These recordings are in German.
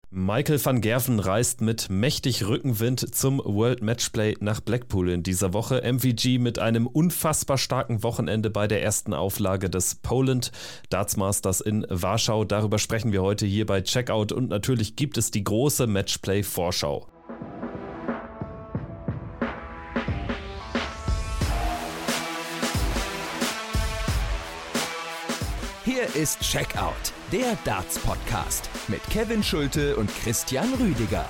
Michael van Gerwen reist mit mächtig Rückenwind zum World Matchplay nach Blackpool in dieser Woche. MVG mit einem unfassbar starken Wochenende bei der ersten Auflage des Poland Darts Masters in Warschau. Darüber sprechen wir heute hier bei Checkout und natürlich gibt es die große Matchplay-Vorschau. Hier ist Checkout, der Darts-Podcast mit Kevin Schulte und Christian Rüdiger.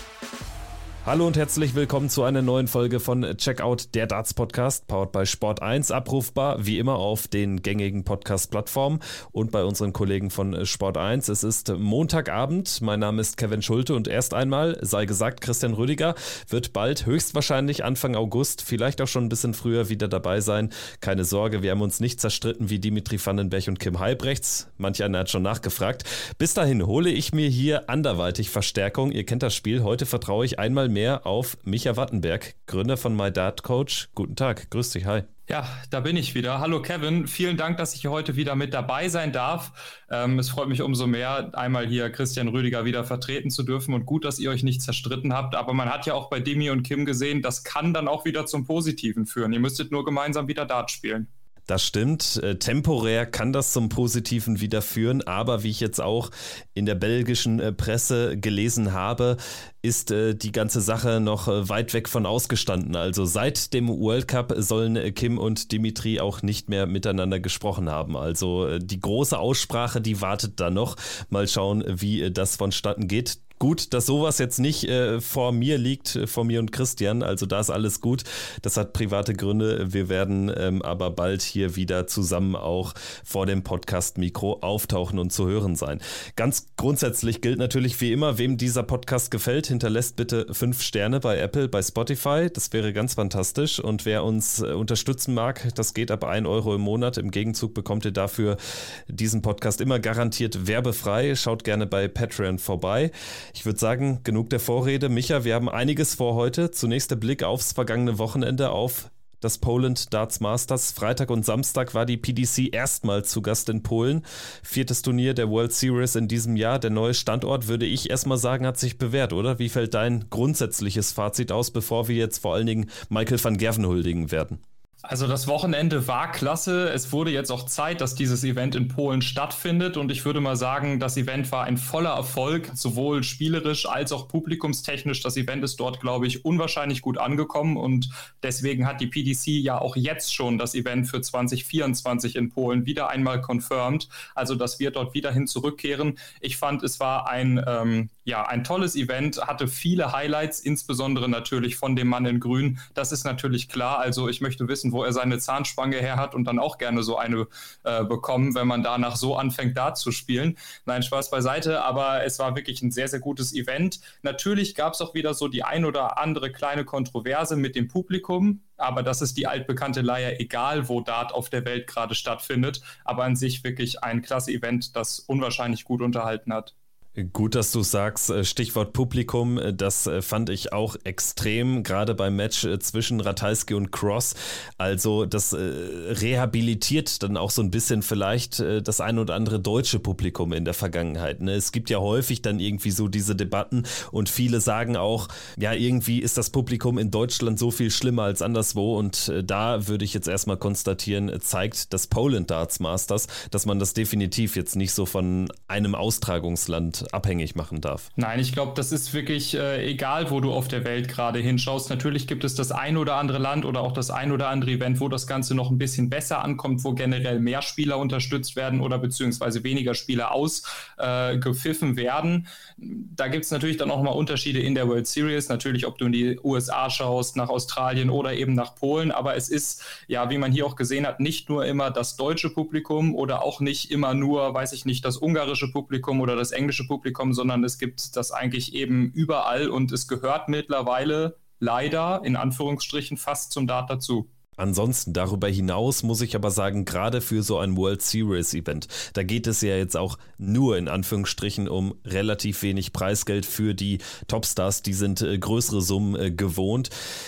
Hallo und herzlich willkommen zu einer neuen Folge von Checkout, der Darts-Podcast, powered by Sport1, abrufbar wie immer auf den gängigen Podcast-Plattformen und bei unseren Kollegen von Sport1. Es ist Montagabend, mein Name ist Kevin Schulte und erst einmal, sei gesagt, Christian Rüdiger wird bald höchstwahrscheinlich Anfang August, vielleicht auch schon ein bisschen früher wieder dabei sein. Keine Sorge, wir haben uns nicht zerstritten wie Dimitri Vandenberg und Kim Heibrechts. Manch einer hat schon nachgefragt. Bis dahin hole ich mir hier anderweitig Verstärkung. Ihr kennt das Spiel, heute vertraue ich einmal mehr auf Micha Wattenberg, Gründer von MyDartCoach. Guten Tag, grüß dich, hi. Ja, da bin ich wieder. Hallo Kevin, vielen Dank, dass ich hier heute wieder mit dabei sein darf. Es freut mich umso mehr, einmal hier Christian Rüdiger wieder vertreten zu dürfen und gut, dass ihr euch nicht zerstritten habt. Aber man hat ja auch bei Dimi und Kim gesehen, das kann dann auch wieder zum Positiven führen. Ihr müsstet nur gemeinsam wieder Dart spielen. Das stimmt, temporär kann das zum Positiven wieder führen, aber wie ich jetzt auch in der belgischen Presse gelesen habe, ist die ganze Sache noch weit weg von ausgestanden. Also seit dem World Cup sollen Kim und Dimitri auch nicht mehr miteinander gesprochen haben. Also die große Aussprache, die wartet da noch. Mal schauen, wie das vonstatten geht. Gut, dass sowas jetzt nicht vor mir liegt, vor mir und Christian, also da ist alles gut. Das hat private Gründe. Wir werden aber bald hier wieder zusammen auch vor dem Podcast-Mikro auftauchen und zu hören sein. Ganz grundsätzlich gilt natürlich wie immer, wem dieser Podcast gefällt, hinterlässt bitte 5 Sterne bei Apple, bei Spotify. Das wäre ganz fantastisch. Und wer uns unterstützen mag, das geht ab 1 Euro im Monat. Im Gegenzug bekommt ihr dafür diesen Podcast immer garantiert werbefrei. Schaut gerne bei Patreon vorbei. Ich würde sagen, genug der Vorrede. Micha, wir haben einiges vor heute. Zunächst der Blick aufs vergangene Wochenende, auf das Poland Darts Masters. Freitag und Samstag war die PDC erstmals zu Gast in Polen. 4. Turnier der World Series in diesem Jahr. Der neue Standort, würde ich erstmal sagen, hat sich bewährt, oder? Wie fällt dein grundsätzliches Fazit aus, bevor wir jetzt vor allen Dingen Michael van Gerwen huldigen werden? Also das Wochenende war klasse. Es wurde jetzt auch Zeit, dass dieses Event in Polen stattfindet. Und ich würde mal sagen, das Event war ein voller Erfolg, sowohl spielerisch als auch publikumstechnisch. Das Event ist dort, glaube ich, unwahrscheinlich gut angekommen. Und deswegen hat die PDC ja auch jetzt schon das Event für 2024 in Polen wieder einmal confirmed. Also dass wir dort wieder hin zurückkehren. Ich fand, es war ein tolles Event, hatte viele Highlights, insbesondere natürlich von dem Mann in Grün. Das ist natürlich klar. Also ich möchte wissen, wo er seine Zahnspange her hat und dann auch gerne so eine bekommen, wenn man danach so anfängt, Dart zu spielen. Nein, Spaß beiseite, aber es war wirklich ein sehr, sehr gutes Event. Natürlich gab es auch wieder so die ein oder andere kleine Kontroverse mit dem Publikum, aber das ist die altbekannte Leier, egal wo Dart auf der Welt gerade stattfindet. Aber an sich wirklich ein klasse Event, das unwahrscheinlich gut unterhalten hat. Gut, dass du sagst, Stichwort Publikum, das fand ich auch extrem, gerade beim Match zwischen Ratajski und Cross. Also das rehabilitiert dann auch so ein bisschen vielleicht das ein oder andere deutsche Publikum in der Vergangenheit. Ne? Es gibt ja häufig dann irgendwie so diese Debatten und viele sagen auch, ja, irgendwie ist das Publikum in Deutschland so viel schlimmer als anderswo und da würde ich jetzt erstmal konstatieren, zeigt das Poland Darts Masters, dass man das definitiv jetzt nicht so von einem Austragungsland abhängig machen darf. Nein, ich glaube, das ist wirklich egal, wo du auf der Welt gerade hinschaust. Natürlich gibt es das ein oder andere Land oder auch das ein oder andere Event, wo das Ganze noch ein bisschen besser ankommt, wo generell mehr Spieler unterstützt werden oder beziehungsweise weniger Spieler ausgepfiffen werden. Da gibt es natürlich dann auch mal Unterschiede in der World Series. Natürlich, ob du in die USA schaust, nach Australien oder eben nach Polen. Aber es ist, ja, wie man hier auch gesehen hat, nicht nur immer das deutsche Publikum oder auch nicht immer nur, weiß ich nicht, das ungarische Publikum oder das englische Publikum, sondern es gibt das eigentlich eben überall und es gehört mittlerweile leider, in Anführungsstrichen, fast zum Dart dazu. Ansonsten darüber hinaus muss ich aber sagen, gerade für so ein World Series Event, da geht es ja jetzt auch nur in Anführungsstrichen um relativ wenig Preisgeld für die Topstars, die sind größere Summen gewohnt.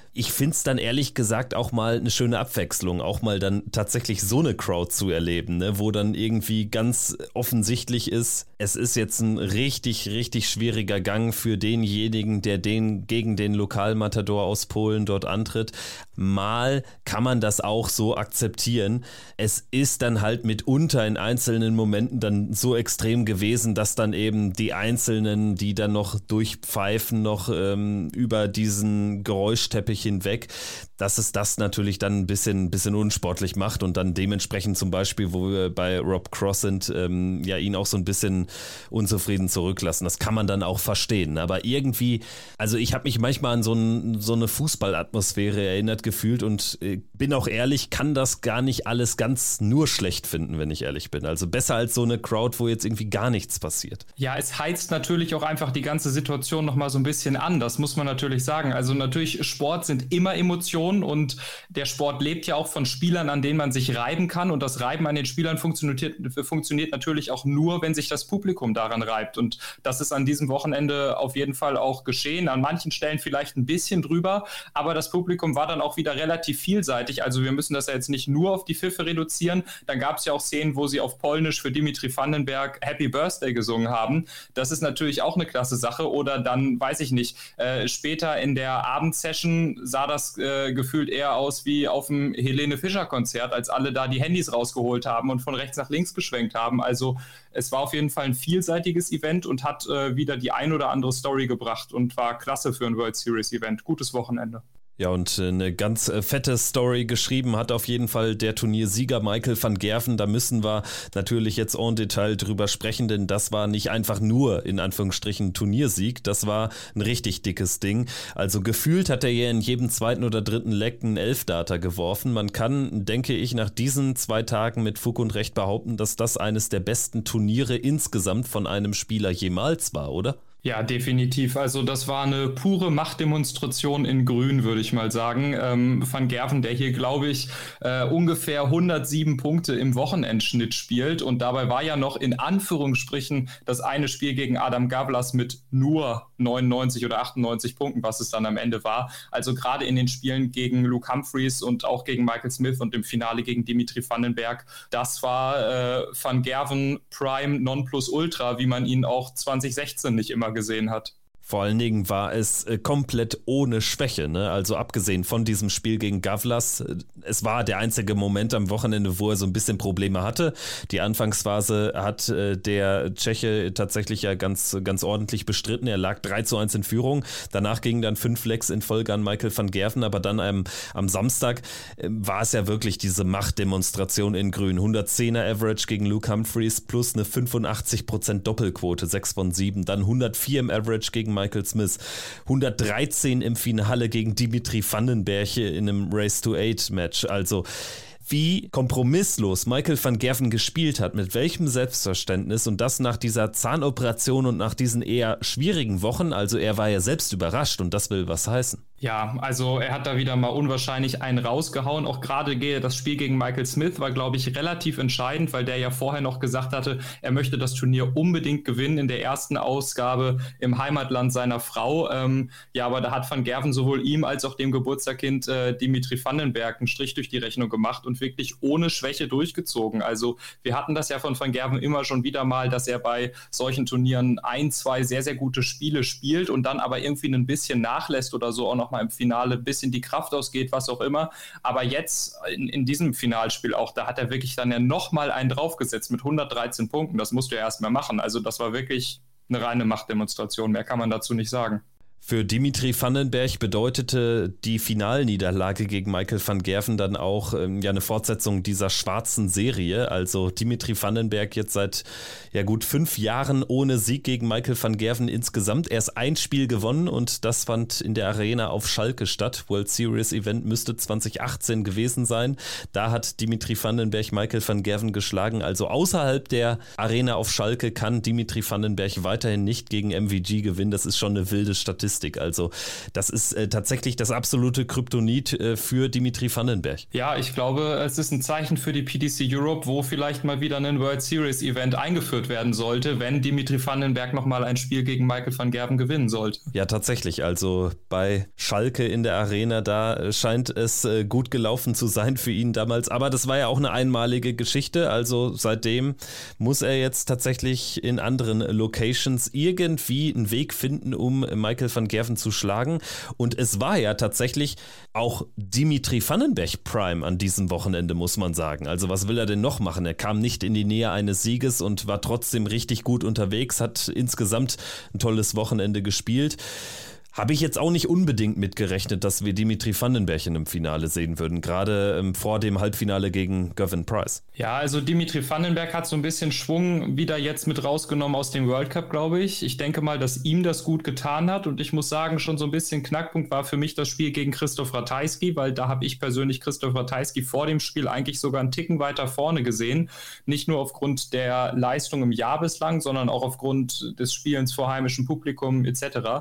Ich finde es dann ehrlich gesagt auch mal eine schöne Abwechslung, auch mal dann tatsächlich so eine Crowd zu erleben, ne? Wo dann irgendwie ganz offensichtlich ist, es ist jetzt ein richtig, richtig schwieriger Gang für denjenigen, der gegen den Lokalmatador aus Polen dort antritt. Mal kann man das auch so akzeptieren. Es ist dann halt mitunter in einzelnen Momenten dann so extrem gewesen, dass dann eben die Einzelnen, die dann noch durchpfeifen, noch über diesen Geräuschteppich hinweg, dass es das natürlich dann ein bisschen unsportlich macht und dann dementsprechend zum Beispiel, wo wir bei Rob Cross sind, ihn auch so ein bisschen unzufrieden zurücklassen. Das kann man dann auch verstehen. Aber irgendwie, also ich habe mich manchmal an so eine Fußballatmosphäre erinnert gefühlt und bin auch ehrlich, kann das gar nicht alles ganz nur schlecht finden, wenn ich ehrlich bin. Also besser als so eine Crowd, wo jetzt irgendwie gar nichts passiert. Ja, es heizt natürlich auch einfach die ganze Situation nochmal so ein bisschen an. Das muss man natürlich sagen. Also natürlich, Sport sind immer Emotionen und der Sport lebt ja auch von Spielern, an denen man sich reiben kann. Und das Reiben an den Spielern funktioniert natürlich auch nur, wenn sich das Publikum daran reibt. Und das ist an diesem Wochenende auf jeden Fall auch geschehen. An manchen Stellen vielleicht ein bisschen drüber, aber das Publikum war dann auch wieder relativ vielseitig. Also wir müssen das ja jetzt nicht nur auf die Pfiffe reduzieren. Dann gab es ja auch Szenen, wo sie auf Polnisch für Dimitri Vandenberg Happy Birthday gesungen haben. Das ist natürlich auch eine klasse Sache. Oder dann, weiß ich nicht, später in der Abendsession sah das gefühlt eher aus wie auf dem Helene Fischer-Konzert, als alle da die Handys rausgeholt haben und von rechts nach links geschwenkt haben. Also es war auf jeden Fall ein vielseitiges Event und hat wieder die ein oder andere Story gebracht und war klasse für ein World Series Event. Gutes Wochenende. Ja, und eine ganz fette Story geschrieben hat auf jeden Fall der Turniersieger Michael van Gerven. Da müssen wir natürlich jetzt en Detail drüber sprechen, denn das war nicht einfach nur, in Anführungsstrichen, Turniersieg. Das war ein richtig dickes Ding. Also gefühlt hat er ja in jedem zweiten oder dritten Leck einen Elfdater geworfen. Man kann, denke ich, nach diesen 2 Tagen mit Fug und Recht behaupten, dass das eines der besten Turniere insgesamt von einem Spieler jemals war, oder? Ja, definitiv. Also das war eine pure Machtdemonstration in Grün, würde ich mal sagen. Van Gerven, der hier, glaube ich, ungefähr 107 Punkte im Wochenendschnitt spielt. Und dabei war ja noch in Anführungsstrichen das eine Spiel gegen Adam Gavlas mit nur 99 oder 98 Punkten, was es dann am Ende war. Also gerade in den Spielen gegen Luke Humphreys und auch gegen Michael Smith und im Finale gegen Dimitri Vandenberg, das war Van Gerven Prime Nonplusultra, wie man ihn auch 2016 nicht immer gesehen hat. Vor allen Dingen war es komplett ohne Schwäche, ne? Also abgesehen von diesem Spiel gegen Gavlas, es war der einzige Moment am Wochenende, wo er so ein bisschen Probleme hatte. Die Anfangsphase hat der Tscheche tatsächlich ja ganz ordentlich bestritten. Er lag 3:1 in Führung. Danach gingen dann 5 Lecks in Folge an Michael van Gerven, aber dann am Samstag war es ja wirklich diese Machtdemonstration in Grün. 110er Average gegen Luke Humphreys plus eine 85% Doppelquote, 6 von 7. Dann 104 im Average gegen Michael Smith, 113 im Finale gegen Dimitri Vandenberg in einem Race-to-8-Match. Also wie kompromisslos Michael van Gerven gespielt hat, mit welchem Selbstverständnis und das nach dieser Zahnoperation und nach diesen eher schwierigen Wochen. Also er war ja selbst überrascht und das will was heißen. Ja, also er hat da wieder mal unwahrscheinlich einen rausgehauen. Auch gerade das Spiel gegen Michael Smith war, glaube ich, relativ entscheidend, weil der ja vorher noch gesagt hatte, er möchte das Turnier unbedingt gewinnen in der ersten Ausgabe im Heimatland seiner Frau. Aber da hat Van Gerven sowohl ihm als auch dem Geburtstagskind Dimitri Vandenberg einen Strich durch die Rechnung gemacht und wirklich ohne Schwäche durchgezogen. Also wir hatten das ja von Van Gerven immer schon wieder mal, dass er bei solchen Turnieren 1, 2 sehr, sehr gute Spiele spielt und dann aber irgendwie ein bisschen nachlässt oder so auch noch mal im Finale ein bisschen die Kraft ausgeht, was auch immer. Aber jetzt in diesem Finalspiel auch, da hat er wirklich dann ja nochmal einen draufgesetzt mit 113 Punkten. Das musst du ja erstmal machen. Also das war wirklich eine reine Machtdemonstration. Mehr kann man dazu nicht sagen. Für Dimitri Vandenberg bedeutete die Finalniederlage gegen Michael van Gerven dann auch eine Fortsetzung dieser schwarzen Serie. Also Dimitri Vandenberg jetzt seit gut 5 Jahren ohne Sieg gegen Michael van Gerven insgesamt. Erst ein Spiel gewonnen und das fand in der Arena auf Schalke statt. World Series Event müsste 2018 gewesen sein. Da hat Dimitri Vandenberg Michael van Gerven geschlagen. Also außerhalb der Arena auf Schalke kann Dimitri Vandenberg weiterhin nicht gegen MVG gewinnen. Das ist schon eine wilde Statistik. Statistik. Also das ist tatsächlich das absolute Kryptonit für Dimitri Vandenberg. Ja, ich glaube, es ist ein Zeichen für die PDC Europe, wo vielleicht mal wieder ein World Series Event eingeführt werden sollte, wenn Dimitri Vandenberg nochmal ein Spiel gegen Michael van Gerwen gewinnen sollte. Ja, tatsächlich. Also bei Schalke in der Arena, da scheint es gut gelaufen zu sein für ihn damals. Aber das war ja auch eine einmalige Geschichte. Also seitdem muss er jetzt tatsächlich in anderen Locations irgendwie einen Weg finden, um Michael van Gerwen zu schlagen. Und es war ja tatsächlich auch Dimitri Vandenberg Prime an diesem Wochenende, muss man sagen. Also was will er denn noch machen? Er kam nicht in die Nähe eines Sieges und war trotzdem richtig gut unterwegs, hat insgesamt ein tolles Wochenende gespielt. Habe ich jetzt auch nicht unbedingt mitgerechnet, dass wir Dimitri Vandenberg in einem Finale sehen würden, gerade vor dem Halbfinale gegen Gervin Price. Ja, also Dimitri Vandenberg hat so ein bisschen Schwung wieder jetzt mit rausgenommen aus dem World Cup, glaube ich. Ich denke mal, dass ihm das gut getan hat und ich muss sagen, schon so ein bisschen Knackpunkt war für mich das Spiel gegen Christoph Ratajski, weil da habe ich persönlich Christoph Ratajski vor dem Spiel eigentlich sogar einen Ticken weiter vorne gesehen. Nicht nur aufgrund der Leistung im Jahr bislang, sondern auch aufgrund des Spielens vor heimischem Publikum etc.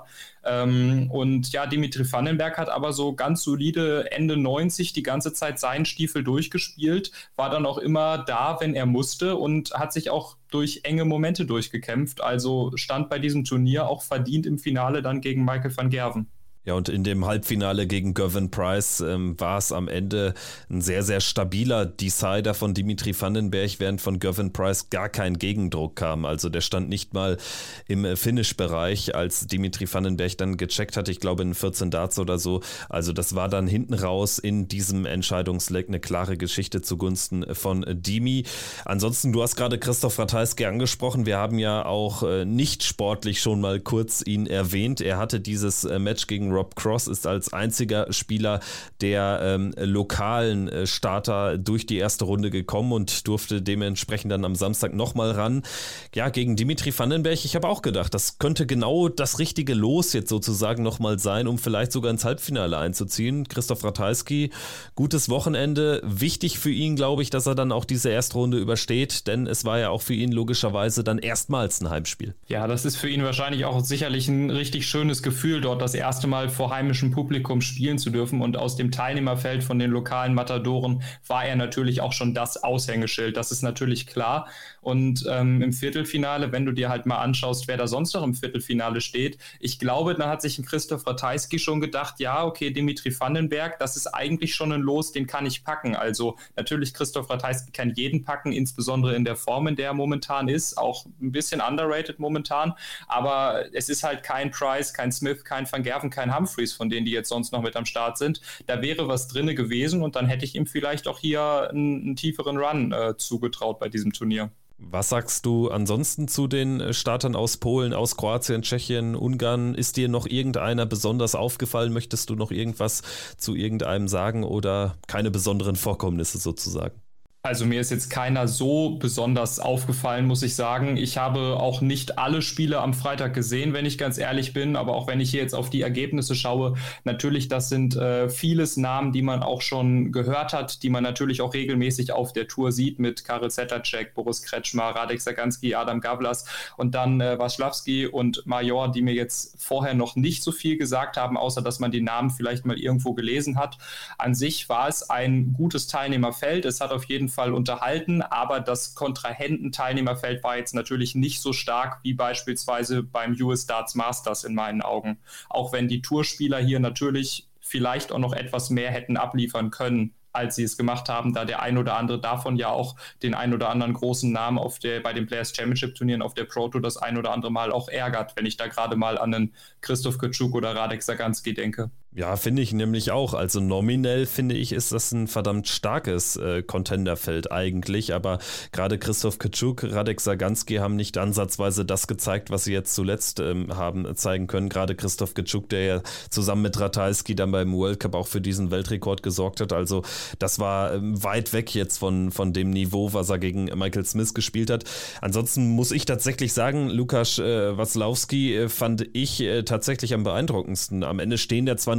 Und ja, Dimitri Vandenberg hat aber so ganz solide Ende 90 die ganze Zeit seinen Stiefel durchgespielt, war dann auch immer da, wenn er musste und hat sich auch durch enge Momente durchgekämpft. Also stand bei diesem Turnier auch verdient im Finale dann gegen Michael van Gerwen. Ja, und in dem Halbfinale gegen Gervin Price war es am Ende ein sehr, sehr stabiler Decider von Dimitri Vandenberg, während von Gervin Price gar kein Gegendruck kam. Also der stand nicht mal im Finish-Bereich, als Dimitri Vandenberg dann gecheckt hat, ich glaube in 14 Darts oder so. Also das war dann hinten raus in diesem Entscheidungsleck eine klare Geschichte zugunsten von Dimi. Ansonsten, du hast gerade Christoph Ratajski angesprochen. Wir haben ja auch nicht sportlich schon mal kurz ihn erwähnt. Er hatte dieses Match gegen Rob Cross, ist als einziger Spieler der lokalen Starter durch die erste Runde gekommen und durfte dementsprechend dann am Samstag nochmal ran. Ja, gegen Dimitri Vandenberg, ich habe auch gedacht, das könnte genau das richtige Los jetzt sozusagen nochmal sein, um vielleicht sogar ins Halbfinale einzuziehen. Christoph Ratajski, gutes Wochenende, wichtig für ihn, glaube ich, dass er dann auch diese erste Runde übersteht, denn es war ja auch für ihn logischerweise dann erstmals ein Heimspiel. Ja, das ist für ihn wahrscheinlich auch sicherlich ein richtig schönes Gefühl, dort das erste Mal vor heimischem Publikum spielen zu dürfen und aus dem Teilnehmerfeld von den lokalen Matadoren war er natürlich auch schon das Aushängeschild, das ist natürlich klar und im Viertelfinale, wenn du dir halt mal anschaust, wer da sonst noch im Viertelfinale steht, ich glaube, da hat sich ein Christoph Ratajski schon gedacht, ja, okay, Dimitri Vandenberg, das ist eigentlich schon ein Los, den kann ich packen, also natürlich Christoph Ratajski kann jeden packen, insbesondere in der Form, in der er momentan ist, auch ein bisschen underrated momentan, aber es ist halt kein Price, kein Smith, kein Van Gerwen, kein Humphreys, von denen die jetzt sonst noch mit am Start sind. Da wäre was drinne gewesen und dann hätte ich ihm vielleicht auch hier einen tieferen Run zugetraut bei diesem Turnier. Was sagst du ansonsten zu den Startern aus Polen, aus Kroatien, Tschechien, Ungarn? Ist dir noch irgendeiner besonders aufgefallen? Möchtest du noch irgendwas zu irgendeinem sagen oder keine besonderen Vorkommnisse sozusagen? Also mir ist jetzt keiner so besonders aufgefallen, muss ich sagen. Ich habe auch nicht alle Spiele am Freitag gesehen, wenn ich ganz ehrlich bin. Aber auch wenn ich hier jetzt auf die Ergebnisse schaue, natürlich, das sind vieles Namen, die man auch schon gehört hat, die man natürlich auch regelmäßig auf der Tour sieht mit Karel Sedlacek, Boris Kretschmar, Radek Saganski, Adam Gavlas und dann Waschlawski und Major, die mir jetzt vorher noch nicht so viel gesagt haben, außer dass man die Namen vielleicht mal irgendwo gelesen hat. An sich war es ein gutes Teilnehmerfeld. Es hat auf jeden Fall unterhalten, aber das Kontrahenten-Teilnehmerfeld war jetzt natürlich nicht so stark wie beispielsweise beim US Darts Masters in meinen Augen. Auch wenn die Tourspieler hier natürlich vielleicht auch noch etwas mehr hätten abliefern können, als sie es gemacht haben, da der ein oder andere davon ja auch den ein oder anderen großen Namen bei den Players Championship Turnieren auf der Pro Tour das ein oder andere Mal auch ärgert, wenn ich da gerade mal an einen Christoph Kaczuk oder Radek Saganski denke. Ja, finde ich nämlich auch. Also nominell finde ich, ist das ein verdammt starkes Contenderfeld eigentlich, aber gerade Christoph Kaczuk, Radek Saganski haben nicht ansatzweise das gezeigt, was sie jetzt zuletzt haben zeigen können. Gerade Christoph Kaczuk, der ja zusammen mit Ratajski dann beim World Cup auch für diesen Weltrekord gesorgt hat. Also das war weit weg jetzt von dem Niveau, was er gegen Michael Smith gespielt hat. Ansonsten muss ich tatsächlich sagen, Łukasz Waslawski fand ich tatsächlich am beeindruckendsten. Am Ende stehen der zwar nur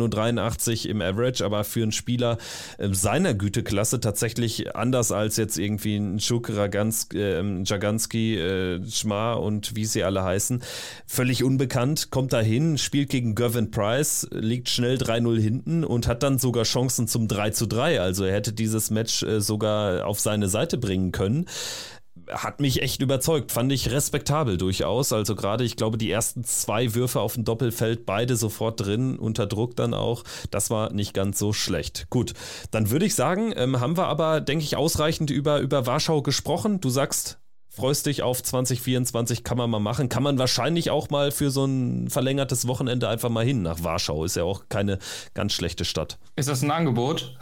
1,83 im Average, aber für einen Spieler seiner Güteklasse tatsächlich anders als jetzt irgendwie ein Jaganski, Schmar und wie sie alle heißen, völlig unbekannt, kommt da hin, spielt gegen Gervin Price, liegt schnell 3-0 hinten und hat dann sogar Chancen zum 3-3, also er hätte dieses Match sogar auf seine Seite bringen können. Hat mich echt überzeugt, fand ich respektabel durchaus, also gerade, ich glaube, die ersten 2 Würfe auf dem Doppelfeld, beide sofort drin, unter Druck dann auch, das war nicht ganz so schlecht. Gut, dann würde ich sagen, haben wir aber, denke ich, ausreichend über Warschau gesprochen. Du sagst, freust dich auf 2024, kann man mal machen, kann man wahrscheinlich auch mal für so ein verlängertes Wochenende einfach mal hin nach Warschau, ist ja auch keine ganz schlechte Stadt. Ist das ein Angebot?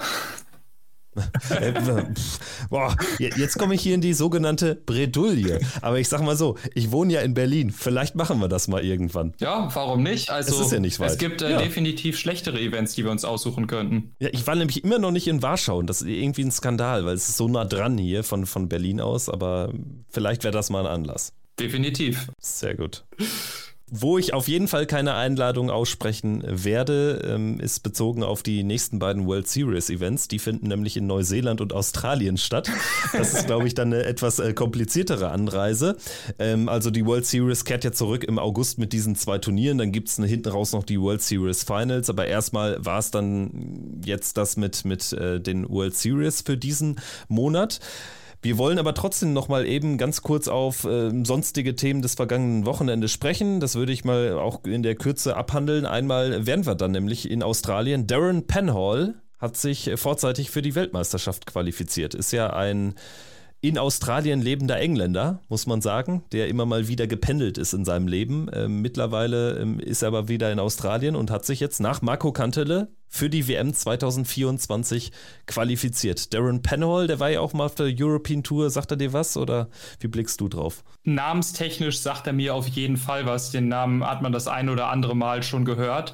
Boah, jetzt komme ich hier in die sogenannte Bredouille. Aber ich sag mal so, ich wohne ja in Berlin. Vielleicht machen wir das mal irgendwann. Ja, warum nicht? Also, es ist ja nicht weit. Es gibt definitiv schlechtere Events, die wir uns aussuchen könnten. Ja, ich war nämlich immer noch nicht in Warschau und das ist irgendwie ein Skandal, weil es ist so nah dran hier von Berlin aus. Aber vielleicht wäre das mal ein Anlass. Definitiv. Sehr gut. Wo ich auf jeden Fall keine Einladung aussprechen werde, ist bezogen auf die nächsten beiden World Series Events. Die finden nämlich in Neuseeland und Australien statt. Das ist, glaube ich, dann eine etwas kompliziertere Anreise. Also die World Series kehrt ja zurück im August mit diesen 2 Turnieren. Dann gibt es hinten raus noch die World Series Finals. Aber erstmal war es dann jetzt das mit den World Series für diesen Monat. Wir wollen aber trotzdem nochmal eben ganz kurz auf sonstige Themen des vergangenen Wochenendes sprechen. Das würde ich mal auch in der Kürze abhandeln. Einmal wären wir dann nämlich in Australien. Darren Penhall hat sich vorzeitig für die Weltmeisterschaft qualifiziert. Ist ja ein in Australien lebender Engländer, muss man sagen, der immer mal wieder gependelt ist in seinem Leben. Mittlerweile ist er aber wieder in Australien und hat sich jetzt nach Marco Kantele für die WM 2024 qualifiziert. Darren Penhall, der war ja auch mal auf der European Tour, sagt er dir was oder wie blickst du drauf? Namenstechnisch sagt er mir auf jeden Fall was. Den Namen hat man das ein oder andere Mal schon gehört.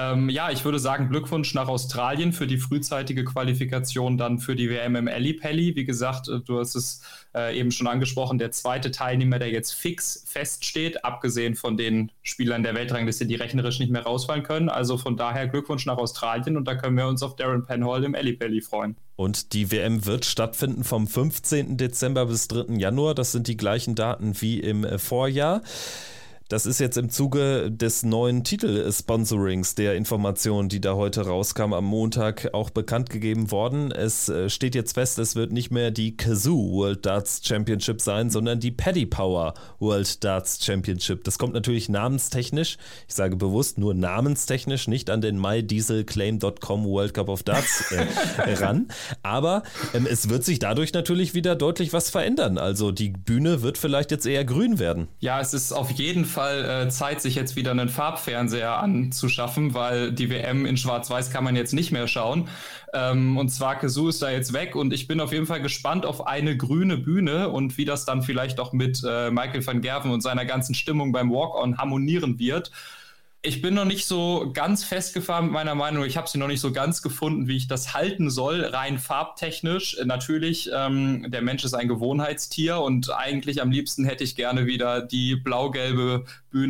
Ich würde sagen, Glückwunsch nach Australien für die frühzeitige Qualifikation dann für die WM im Ellipelli. Wie gesagt, du hast es eben schon angesprochen, der zweite Teilnehmer, der jetzt fix feststeht, abgesehen von den Spielern der Weltrangliste, die rechnerisch nicht mehr rausfallen können. Also von daher Glückwunsch nach Australien und da können wir uns auf Darren Penhall im Ellipelli freuen. Und die WM wird stattfinden vom 15. Dezember bis 3. Januar. Das sind die gleichen Daten wie im Vorjahr. Das ist jetzt im Zuge des neuen Titelsponsorings der Information, die da heute rauskam, am Montag auch bekannt gegeben worden. Es steht jetzt fest, es wird nicht mehr die Kazoo World Darts Championship sein, sondern die Paddy Power World Darts Championship. Das kommt natürlich namenstechnisch, ich sage bewusst nur namenstechnisch, nicht an den mydieselclaim.com World Cup of Darts ran. Aber es wird sich dadurch natürlich wieder deutlich was verändern. Also die Bühne wird vielleicht jetzt eher grün werden. Ja, es ist auf jeden Fall Zeit, sich jetzt wieder einen Farbfernseher anzuschaffen, weil die WM in Schwarz-Weiß kann man jetzt nicht mehr schauen. Und zwar Kazoo ist da jetzt weg und ich bin auf jeden Fall gespannt auf eine grüne Bühne und wie das dann vielleicht auch mit Michael van Gerven und seiner ganzen Stimmung beim Walk-On harmonieren wird. Ich bin noch nicht so ganz festgefahren mit meiner Meinung. Ich habe sie noch nicht so ganz gefunden, wie ich das halten soll, rein farbtechnisch. Natürlich, der Mensch ist ein Gewohnheitstier und eigentlich am liebsten hätte ich gerne wieder die blau-gelbe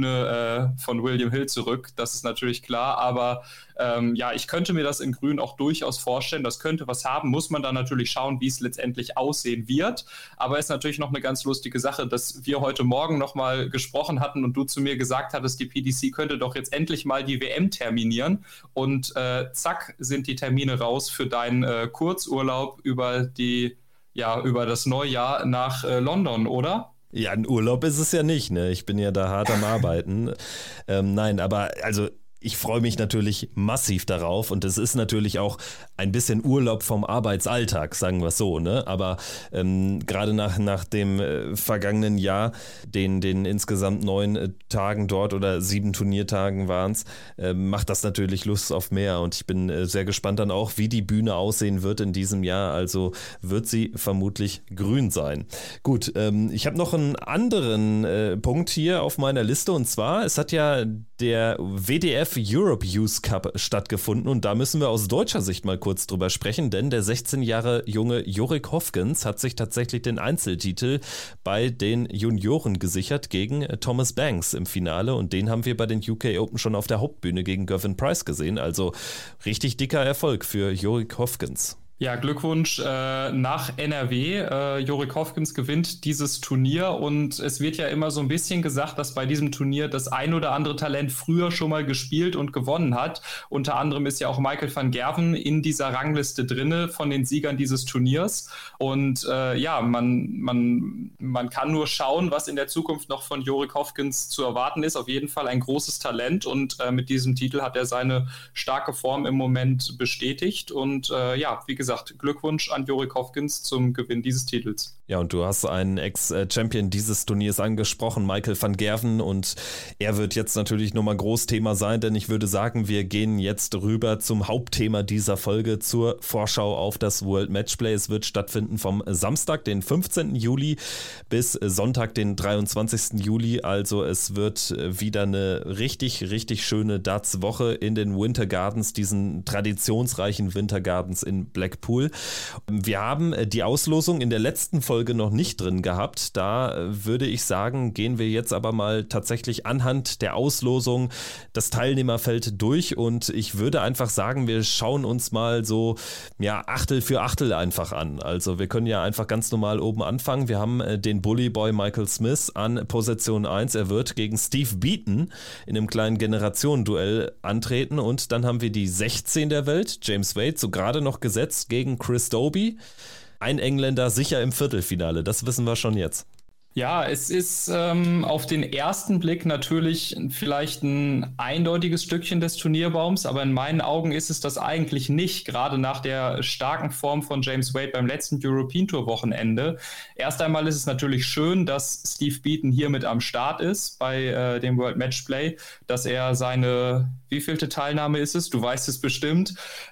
Bühne von William Hill zurück. Das ist natürlich klar, aber ich könnte mir das in Grün auch durchaus vorstellen. Das könnte was haben, muss man dann natürlich schauen, wie es letztendlich aussehen wird. Aber ist natürlich noch eine ganz lustige Sache, dass wir heute Morgen nochmal gesprochen hatten und du zu mir gesagt hattest, die PDC könnte doch jetzt endlich mal die WM terminieren. Und zack, sind die Termine raus für deinen Kurzurlaub über das Neujahr nach London, oder? Ja, ein Urlaub ist es ja nicht, ne? Ich bin ja da hart am Arbeiten. Nein, aber also ich freue mich natürlich massiv darauf und es ist natürlich auch ein bisschen Urlaub vom Arbeitsalltag, sagen wir es so, ne? Aber gerade nach dem vergangenen Jahr, den insgesamt 9 Tagen dort oder 7 Turniertagen waren es, macht das natürlich Lust auf mehr und ich bin sehr gespannt dann auch, wie die Bühne aussehen wird in diesem Jahr, also wird sie vermutlich grün sein. Gut, ich habe noch einen anderen Punkt hier auf meiner Liste und zwar, es hat ja der WDF Europe Youth Cup stattgefunden und da müssen wir aus deutscher Sicht mal kurz drüber sprechen, denn der 16 Jahre junge Jorik Hofgens hat sich tatsächlich den Einzeltitel bei den Junioren gesichert gegen Thomas Banks im Finale und den haben wir bei den UK Open schon auf der Hauptbühne gegen Gervin Price gesehen, also richtig dicker Erfolg für Jorik Hofgens. Ja, Glückwunsch nach NRW. Jorik Hofgens gewinnt dieses Turnier und es wird ja immer so ein bisschen gesagt, dass bei diesem Turnier das ein oder andere Talent früher schon mal gespielt und gewonnen hat. Unter anderem ist ja auch Michael van Gerwen in dieser Rangliste drinne von den Siegern dieses Turniers. Und man kann nur schauen, was in der Zukunft noch von Jorik Hofgens zu erwarten ist. Auf jeden Fall ein großes Talent und mit diesem Titel hat er seine starke Form im Moment bestätigt. Und wie gesagt, Glückwunsch an Jorik Hofgens zum Gewinn dieses Titels. Ja, und du hast einen Ex-Champion dieses Turniers angesprochen, Michael van Gerwen, und er wird jetzt natürlich nochmal Großthema sein, denn ich würde sagen, wir gehen jetzt rüber zum Hauptthema dieser Folge, zur Vorschau auf das World Matchplay. Es wird stattfinden vom Samstag, den 15. Juli bis Sonntag, den 23. Juli, also es wird wieder eine richtig, richtig schöne Darts-Woche in den Winter Gardens, diesen traditionsreichen Winter Gardens in Blackpool. Wir haben die Auslosung in der letzten Folge noch nicht drin gehabt. Da würde ich sagen, gehen wir jetzt aber mal tatsächlich anhand der Auslosung das Teilnehmerfeld durch und ich würde einfach sagen, wir schauen uns mal so Achtel für Achtel einfach an. Also wir können ja einfach ganz normal oben anfangen. Wir haben den Bully Boy Michael Smith an Position 1. Er wird gegen Steve Beaton in einem kleinen Generationenduell antreten und dann haben wir die 16 der Welt, James Wade, so gerade noch gesetzt gegen Chris Dobey. Ein Engländer sicher im Viertelfinale, das wissen wir schon jetzt. Ja, es ist auf den ersten Blick natürlich vielleicht ein eindeutiges Stückchen des Turnierbaums, aber in meinen Augen ist es das eigentlich nicht, gerade nach der starken Form von James Wade beim letzten European Tour Wochenende. Erst einmal ist es natürlich schön, dass Steve Beaton hier mit am Start ist bei dem World Matchplay, dass er seine, wievielte Teilnahme ist es? Du weißt es bestimmt,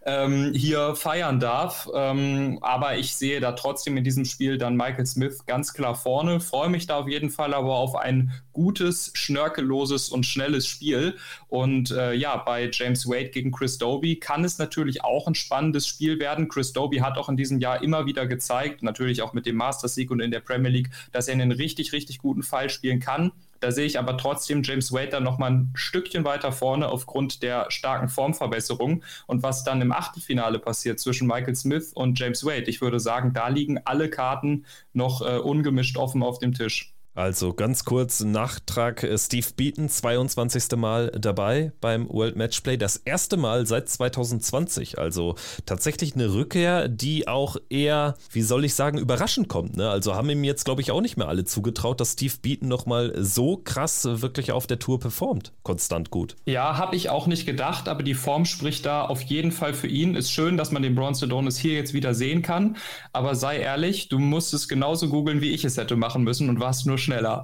hier feiern darf. Aber ich sehe da trotzdem in diesem Spiel dann Michael Smith ganz klar vorne, freue mich da auf jeden Fall aber auf ein gutes, schnörkelloses und schnelles Spiel. Und bei James Wade gegen Chris Dobey kann es natürlich auch ein spannendes Spiel werden. Chris Dobey hat auch in diesem Jahr immer wieder gezeigt, natürlich auch mit dem Masters-Sieg und in der Premier League, dass er einen richtig, richtig guten Fall spielen kann. Da sehe ich aber trotzdem James Wade dann nochmal ein Stückchen weiter vorne aufgrund der starken Formverbesserung. Und was dann im Achtelfinale passiert zwischen Michael Smith und James Wade, ich würde sagen, da liegen alle Karten noch ungemischt offen auf dem Tisch. Also ganz kurz Nachtrag, Steve Beaton, 22. Mal dabei beim World Matchplay, das erste Mal seit 2020, also tatsächlich eine Rückkehr, die auch eher, wie soll ich sagen, überraschend kommt, ne? Also haben ihm jetzt, glaube ich, auch nicht mehr alle zugetraut, dass Steve Beaton nochmal so krass wirklich auf der Tour performt, konstant gut. Ja, habe ich auch nicht gedacht, aber die Form spricht da auf jeden Fall für ihn. Ist schön, dass man den Bronze Adonis hier jetzt wieder sehen kann, aber sei ehrlich, du musst es genauso googeln, wie ich es hätte machen müssen und warst nur schneller.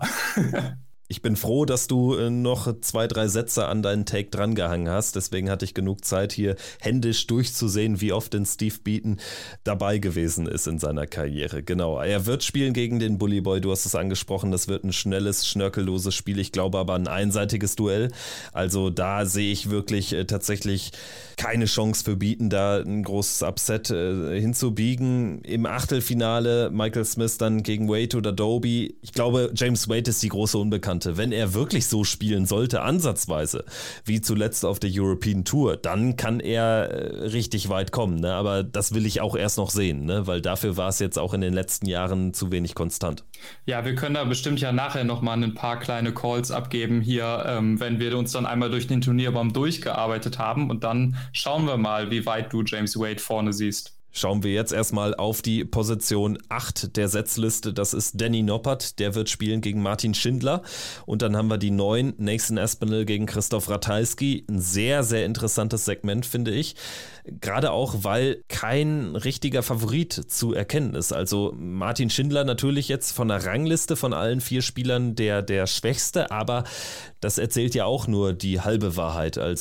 Ich bin froh, dass du noch 2-3 Sätze an deinen Take drangehangen hast. Deswegen hatte ich genug Zeit, hier händisch durchzusehen, wie oft denn Steve Beaton dabei gewesen ist in seiner Karriere. Genau, er wird spielen gegen den Bully Boy, du hast es angesprochen. Das wird ein schnelles, schnörkelloses Spiel. Ich glaube aber ein einseitiges Duell. Also da sehe ich wirklich tatsächlich keine Chance für Beaton, da ein großes Upset hinzubiegen. Im Achtelfinale Michael Smith dann gegen Wade oder Dobey. Ich glaube, James Wade ist die große Unbekannte. Wenn er wirklich so spielen sollte, ansatzweise, wie zuletzt auf der European Tour, dann kann er richtig weit kommen. Ne? Aber das will ich auch erst noch sehen, ne? Weil dafür war es jetzt auch in den letzten Jahren zu wenig konstant. Ja, wir können da bestimmt ja nachher nochmal ein paar kleine Calls abgeben hier, wenn wir uns dann einmal durch den Turnierbaum durchgearbeitet haben und dann schauen wir mal, wie weit du James Wade vorne siehst. Schauen wir jetzt erstmal auf die Position 8 der Setzliste. Das ist Danny Noppert, der wird spielen gegen Martin Schindler. Und dann haben wir die 9, Nathan Aspinall gegen Christoph Ratajski. Ein sehr, sehr interessantes Segment, finde ich. Gerade auch, weil kein richtiger Favorit zu erkennen ist. Also Martin Schindler natürlich jetzt von der Rangliste von allen 4 Spielern der Schwächste, aber das erzählt ja auch nur die halbe Wahrheit. Also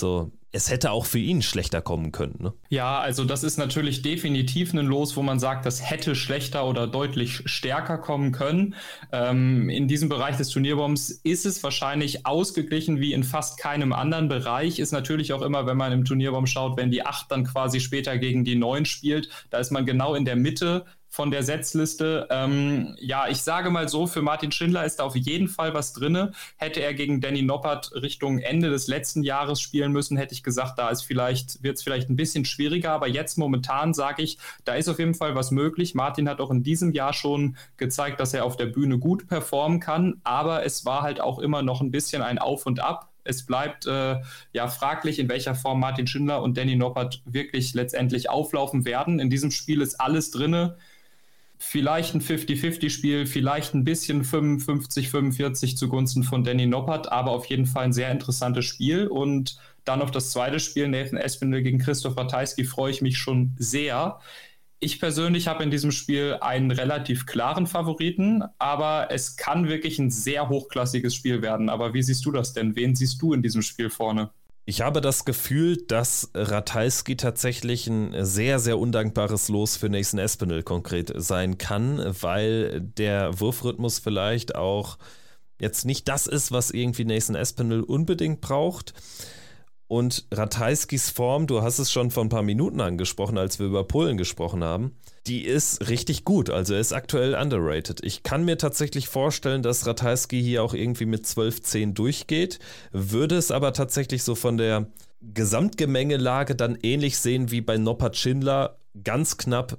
es hätte auch für ihn schlechter kommen können. Ne? Ja, also das ist natürlich definitiv ein Los, wo man sagt, das hätte schlechter oder deutlich stärker kommen können. In diesem Bereich des Turnierbaums ist es wahrscheinlich ausgeglichen wie in fast keinem anderen Bereich. Ist natürlich auch immer, wenn man im Turnierbaum schaut, wenn die 8 dann quasi später gegen die 9 spielt, da ist man genau in der Mitte von der Setzliste. Ich sage mal so, für Martin Schindler ist da auf jeden Fall was drin. Hätte er gegen Danny Noppert Richtung Ende des letzten Jahres spielen müssen, hätte ich gesagt, wird es vielleicht ein bisschen schwieriger, aber jetzt momentan sage ich, da ist auf jeden Fall was möglich. Martin hat auch in diesem Jahr schon gezeigt, dass er auf der Bühne gut performen kann, aber es war halt auch immer noch ein bisschen ein Auf und Ab. Es bleibt fraglich, in welcher Form Martin Schindler und Danny Noppert wirklich letztendlich auflaufen werden. In diesem Spiel ist alles drin. Vielleicht ein 50-50-Spiel, vielleicht ein bisschen 55-45 zugunsten von Danny Noppert, aber auf jeden Fall ein sehr interessantes Spiel. Und dann noch das zweite Spiel, Nathan Aspinall gegen Christoph Ratajski, freue ich mich schon sehr. Ich persönlich habe in diesem Spiel einen relativ klaren Favoriten, aber es kann wirklich ein sehr hochklassiges Spiel werden. Aber wie siehst du das denn? Wen siehst du in diesem Spiel vorne? Ich habe das Gefühl, dass Ratajski tatsächlich ein sehr, sehr undankbares Los für Nathan Aspinall konkret sein kann, weil der Wurfrhythmus vielleicht auch jetzt nicht das ist, was irgendwie Nathan Aspinall unbedingt braucht. Und Ratajskis Form, du hast es schon vor ein paar Minuten angesprochen, als wir über Polen gesprochen haben, die ist richtig gut. Also er ist aktuell underrated. Ich kann mir tatsächlich vorstellen, dass Ratajski hier auch irgendwie mit 12-10 durchgeht, würde es aber tatsächlich so von der Gesamtgemengelage dann ähnlich sehen wie bei Noppert Schindler, ganz knapp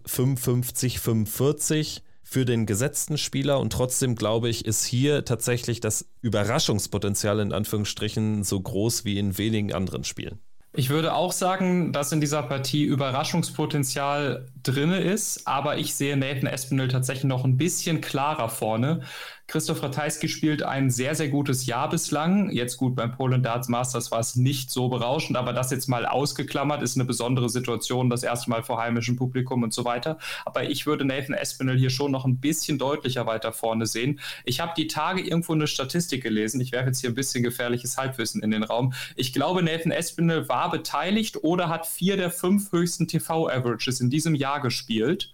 55-45 für den gesetzten Spieler, und trotzdem glaube ich, ist hier tatsächlich das Überraschungspotenzial in Anführungsstrichen so groß wie in wenigen anderen Spielen. Ich würde auch sagen, dass in dieser Partie Überraschungspotenzial drin ist, aber ich sehe Nathan Aspinall tatsächlich noch ein bisschen klarer vorne. Christoph Ratajski spielt ein sehr, sehr gutes Jahr bislang. Jetzt gut, beim Poland Darts Masters war es nicht so berauschend, aber das jetzt mal ausgeklammert, ist eine besondere Situation, das erste Mal vor heimischem Publikum und so weiter. Aber ich würde Nathan Aspinall hier schon noch ein bisschen deutlicher weiter vorne sehen. Ich habe die Tage irgendwo eine Statistik gelesen. Ich werfe jetzt hier ein bisschen gefährliches Halbwissen in den Raum. Ich glaube, Nathan Aspinall war beteiligt oder hat 4 der 5 höchsten TV-Averages in diesem Jahr gespielt.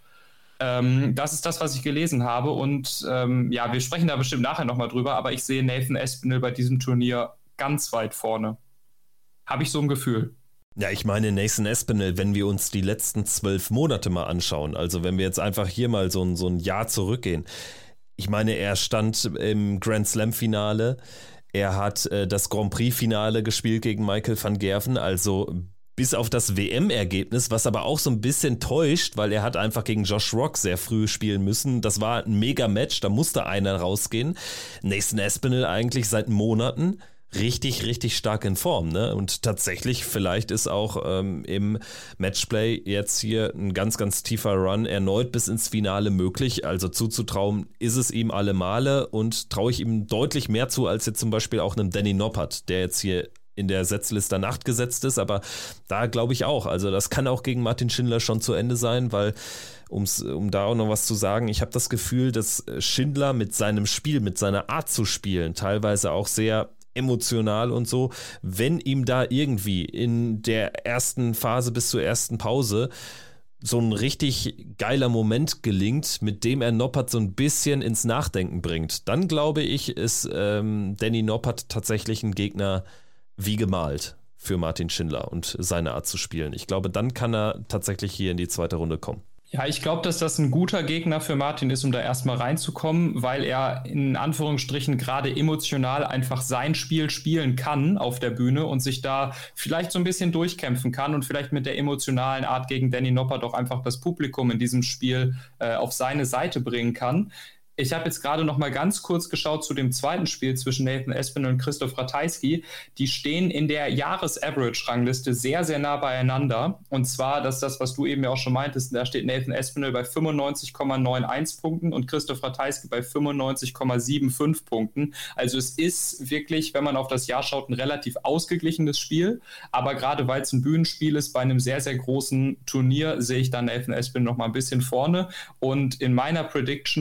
Das ist das, was ich gelesen habe, und wir sprechen da bestimmt nachher nochmal drüber, aber ich sehe Nathan Aspinall bei diesem Turnier ganz weit vorne. Habe ich so ein Gefühl. Ja, ich meine, Nathan Aspinall, wenn wir uns die letzten 12 Monate mal anschauen, also wenn wir jetzt einfach hier mal so ein Jahr zurückgehen, ich meine, er stand im Grand Slam-Finale, er hat das Grand Prix-Finale gespielt gegen Michael van Gerven, also bis auf das WM-Ergebnis, was aber auch so ein bisschen täuscht, weil er hat einfach gegen Josh Rock sehr früh spielen müssen. Das war ein Mega-Match, da musste einer rausgehen. Nathan Aspinall eigentlich seit Monaten richtig, richtig stark in Form, ne? Und tatsächlich, vielleicht ist auch im Matchplay jetzt hier ein ganz, ganz tiefer Run erneut bis ins Finale möglich. Also zuzutrauen ist es ihm alle Male, und traue ich ihm deutlich mehr zu, als jetzt zum Beispiel auch einem Danny Noppert, der jetzt hier in der Setzliste 8 gesetzt ist, aber da glaube ich auch, also das kann auch gegen Martin Schindler schon zu Ende sein, weil, um da auch noch was zu sagen, ich habe das Gefühl, dass Schindler mit seinem Spiel, mit seiner Art zu spielen, teilweise auch sehr emotional und so, wenn ihm da irgendwie in der ersten Phase bis zur ersten Pause so ein richtig geiler Moment gelingt, mit dem er Noppert so ein bisschen ins Nachdenken bringt, dann glaube ich, ist Danny Noppert tatsächlich ein Gegner wie gemalt für Martin Schindler und seine Art zu spielen. Ich glaube, dann kann er tatsächlich hier in die zweite Runde kommen. Ja, ich glaube, dass das ein guter Gegner für Martin ist, um da erstmal reinzukommen, weil er in Anführungsstrichen gerade emotional einfach sein Spiel spielen kann auf der Bühne und sich da vielleicht so ein bisschen durchkämpfen kann und vielleicht mit der emotionalen Art gegen Danny Noppert auch einfach das Publikum in diesem Spiel auf seine Seite bringen kann. Ich habe jetzt gerade noch mal ganz kurz geschaut zu dem zweiten Spiel zwischen Nathan Aspinall und Christoph Ratajski. Die stehen in der Jahres-Average-Rangliste sehr, sehr nah beieinander. Und zwar, das ist das, was du eben ja auch schon meintest, da steht Nathan Aspinall bei 95,91 Punkten und Christoph Ratajski bei 95,75 Punkten. Also es ist wirklich, wenn man auf das Jahr schaut, ein relativ ausgeglichenes Spiel. Aber gerade weil es ein Bühnenspiel ist, bei einem sehr, sehr großen Turnier, sehe ich dann Nathan Aspinall noch mal ein bisschen vorne. Und in meiner Prediction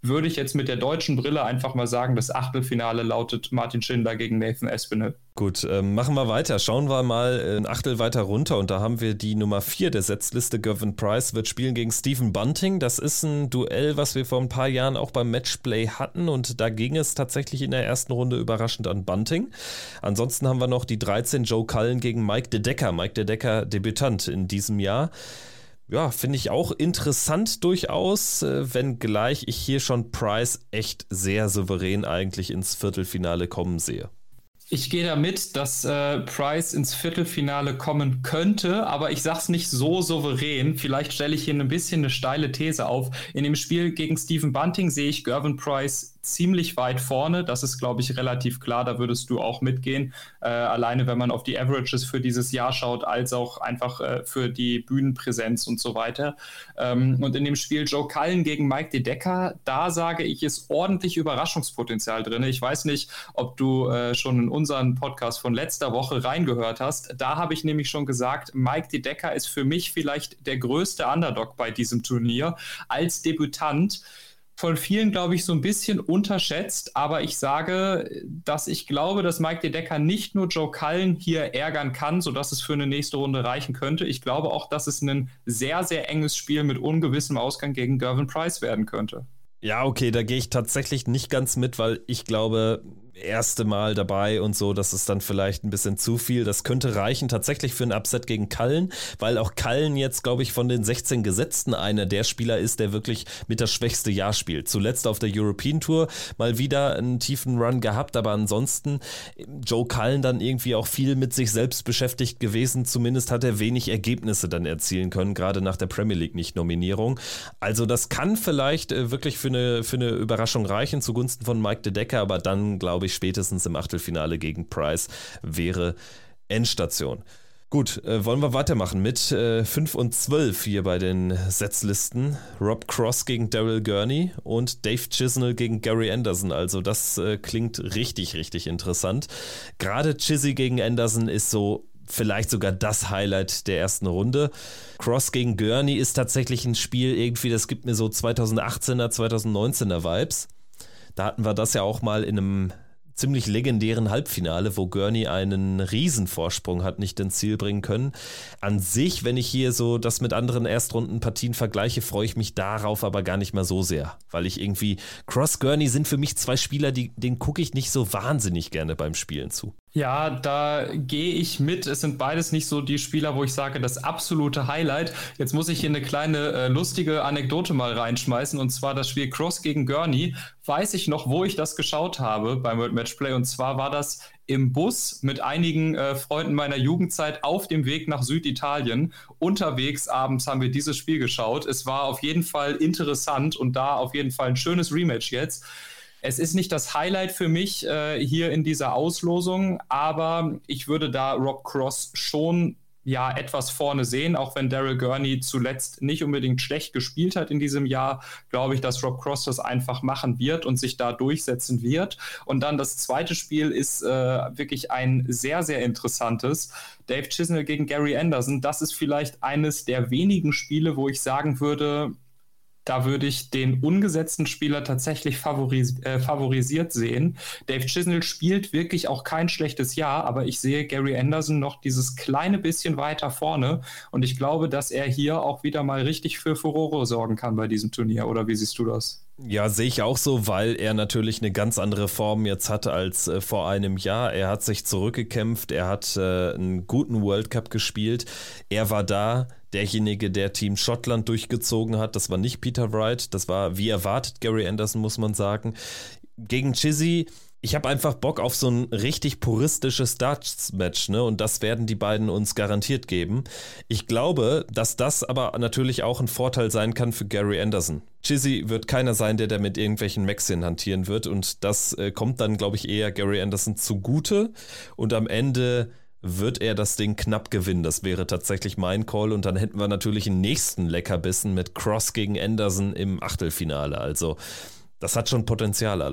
würde ich jetzt mit der deutschen Brille einfach mal sagen, das Achtelfinale lautet Martin Schindler gegen Nathan Aspinall. Gut, machen wir weiter. Schauen wir mal ein Achtel weiter runter und da haben wir die Nummer 4 der Setzliste. Gervin Price wird spielen gegen Stephen Bunting. Das ist ein Duell, was wir vor ein paar Jahren auch beim Matchplay hatten und da ging es tatsächlich in der ersten Runde überraschend an Bunting. Ansonsten haben wir noch die 13 Joe Cullen gegen Mike De Decker. Mike De Decker, Debütant in diesem Jahr. Ja, finde ich auch interessant durchaus, wenngleich ich hier schon Price echt sehr souverän eigentlich ins Viertelfinale kommen sehe. Ich gehe damit, dass Price ins Viertelfinale kommen könnte, aber ich sag's nicht so souverän. Vielleicht stelle ich hier ein bisschen eine steile These auf. In dem Spiel gegen Stephen Bunting sehe ich Gervin Price ziemlich weit vorne. Das ist, glaube ich, relativ klar. Da würdest du auch mitgehen. Alleine, wenn man auf die Averages für dieses Jahr schaut, als auch einfach für die Bühnenpräsenz und so weiter. Und in dem Spiel Joe Cullen gegen Mike De Decker, da sage ich, ist ordentlich Überraschungspotenzial drin. Ich weiß nicht, ob du schon in unseren Podcast von letzter Woche reingehört hast. Da habe ich nämlich schon gesagt, Mike De Decker ist für mich vielleicht der größte Underdog bei diesem Turnier als Debütant. Von vielen, glaube ich, so ein bisschen unterschätzt, aber ich sage, dass ich glaube, dass Mike De Decker nicht nur Joe Cullen hier ärgern kann, sodass es für eine nächste Runde reichen könnte. Ich glaube auch, dass es ein sehr, sehr enges Spiel mit ungewissem Ausgang gegen Gervin Price werden könnte. Ja, okay, da gehe ich tatsächlich nicht ganz mit, weil ich glaube, erste Mal dabei und so, das ist dann vielleicht ein bisschen zu viel. Das könnte reichen tatsächlich für ein Upset gegen Cullen, weil auch Cullen jetzt, glaube ich, von den 16 Gesetzten einer der Spieler ist, der wirklich mit das schwächste Jahr spielt. Zuletzt auf der European Tour mal wieder einen tiefen Run gehabt, aber ansonsten Joe Cullen dann irgendwie auch viel mit sich selbst beschäftigt gewesen. Zumindest hat er wenig Ergebnisse dann erzielen können, gerade nach der Premier League Nicht-Nominierung. Also das kann vielleicht wirklich für eine Überraschung reichen zugunsten von Mike De Decker, aber dann, glaube ich, spätestens im Achtelfinale gegen Price wäre Endstation. Gut, wollen wir weitermachen mit 5 und 12 hier bei den Setzlisten. Rob Cross gegen Daryl Gurney und Dave Chisnell gegen Gary Anderson. Also das klingt richtig, richtig interessant. Gerade Chizzy gegen Anderson ist so vielleicht sogar das Highlight der ersten Runde. Cross gegen Gurney ist tatsächlich ein Spiel irgendwie, das gibt mir so 2018er, 2019er Vibes. Da hatten wir das ja auch mal in einem ziemlich legendären Halbfinale, wo Gurney einen Riesenvorsprung hat nicht ins Ziel bringen können. An sich, wenn ich hier so das mit anderen Erstrundenpartien vergleiche, freue ich mich darauf aber gar nicht mehr so sehr, weil ich irgendwie, Cross, Gurney sind für mich zwei Spieler, denen gucke ich nicht so wahnsinnig gerne beim Spielen zu. Ja, da gehe ich mit. Es sind beides nicht so die Spieler, wo ich sage, das absolute Highlight. Jetzt muss ich hier eine kleine lustige Anekdote mal reinschmeißen, und zwar das Spiel Cross gegen Gurney. Weiß ich noch, wo ich das geschaut habe beim World Matchplay, und zwar war das im Bus mit einigen Freunden meiner Jugendzeit auf dem Weg nach Süditalien. Unterwegs abends haben wir dieses Spiel geschaut. Es war auf jeden Fall interessant und da auf jeden Fall ein schönes Rematch jetzt. Es ist nicht das Highlight für mich hier in dieser Auslosung, aber ich würde da Rob Cross schon etwas vorne sehen, auch wenn Daryl Gurney zuletzt nicht unbedingt schlecht gespielt hat in diesem Jahr, glaube ich, dass Rob Cross das einfach machen wird und sich da durchsetzen wird. Und dann das zweite Spiel ist wirklich ein sehr, sehr interessantes. Dave Chisnell gegen Gary Anderson, das ist vielleicht eines der wenigen Spiele, wo ich sagen würde, da würde ich den ungesetzten Spieler tatsächlich favorisiert sehen. Dave Chisnell spielt wirklich auch kein schlechtes Jahr, aber ich sehe Gary Anderson noch dieses kleine bisschen weiter vorne und ich glaube, dass er hier auch wieder mal richtig für Furore sorgen kann bei diesem Turnier. Oder wie siehst du das? Ja, sehe ich auch so, weil er natürlich eine ganz andere Form jetzt hat als vor einem Jahr. Er hat sich zurückgekämpft, er hat einen guten World Cup gespielt. Er war da, derjenige, der Team Schottland durchgezogen hat. Das war nicht Peter Wright, das war wie erwartet Gary Anderson, muss man sagen. Gegen Chizzy, ich habe einfach Bock auf so ein richtig puristisches Darts-Match, ne? Und das werden die beiden uns garantiert geben. Ich glaube, dass das aber natürlich auch ein Vorteil sein kann für Gary Anderson. Chizzy wird keiner sein, der da mit irgendwelchen Maxien hantieren wird und das kommt dann, glaube ich, eher Gary Anderson zugute und am Ende wird er das Ding knapp gewinnen. Das wäre tatsächlich mein Call und dann hätten wir natürlich einen nächsten Leckerbissen mit Cross gegen Anderson im Achtelfinale. Also das hat schon Potenzial alles.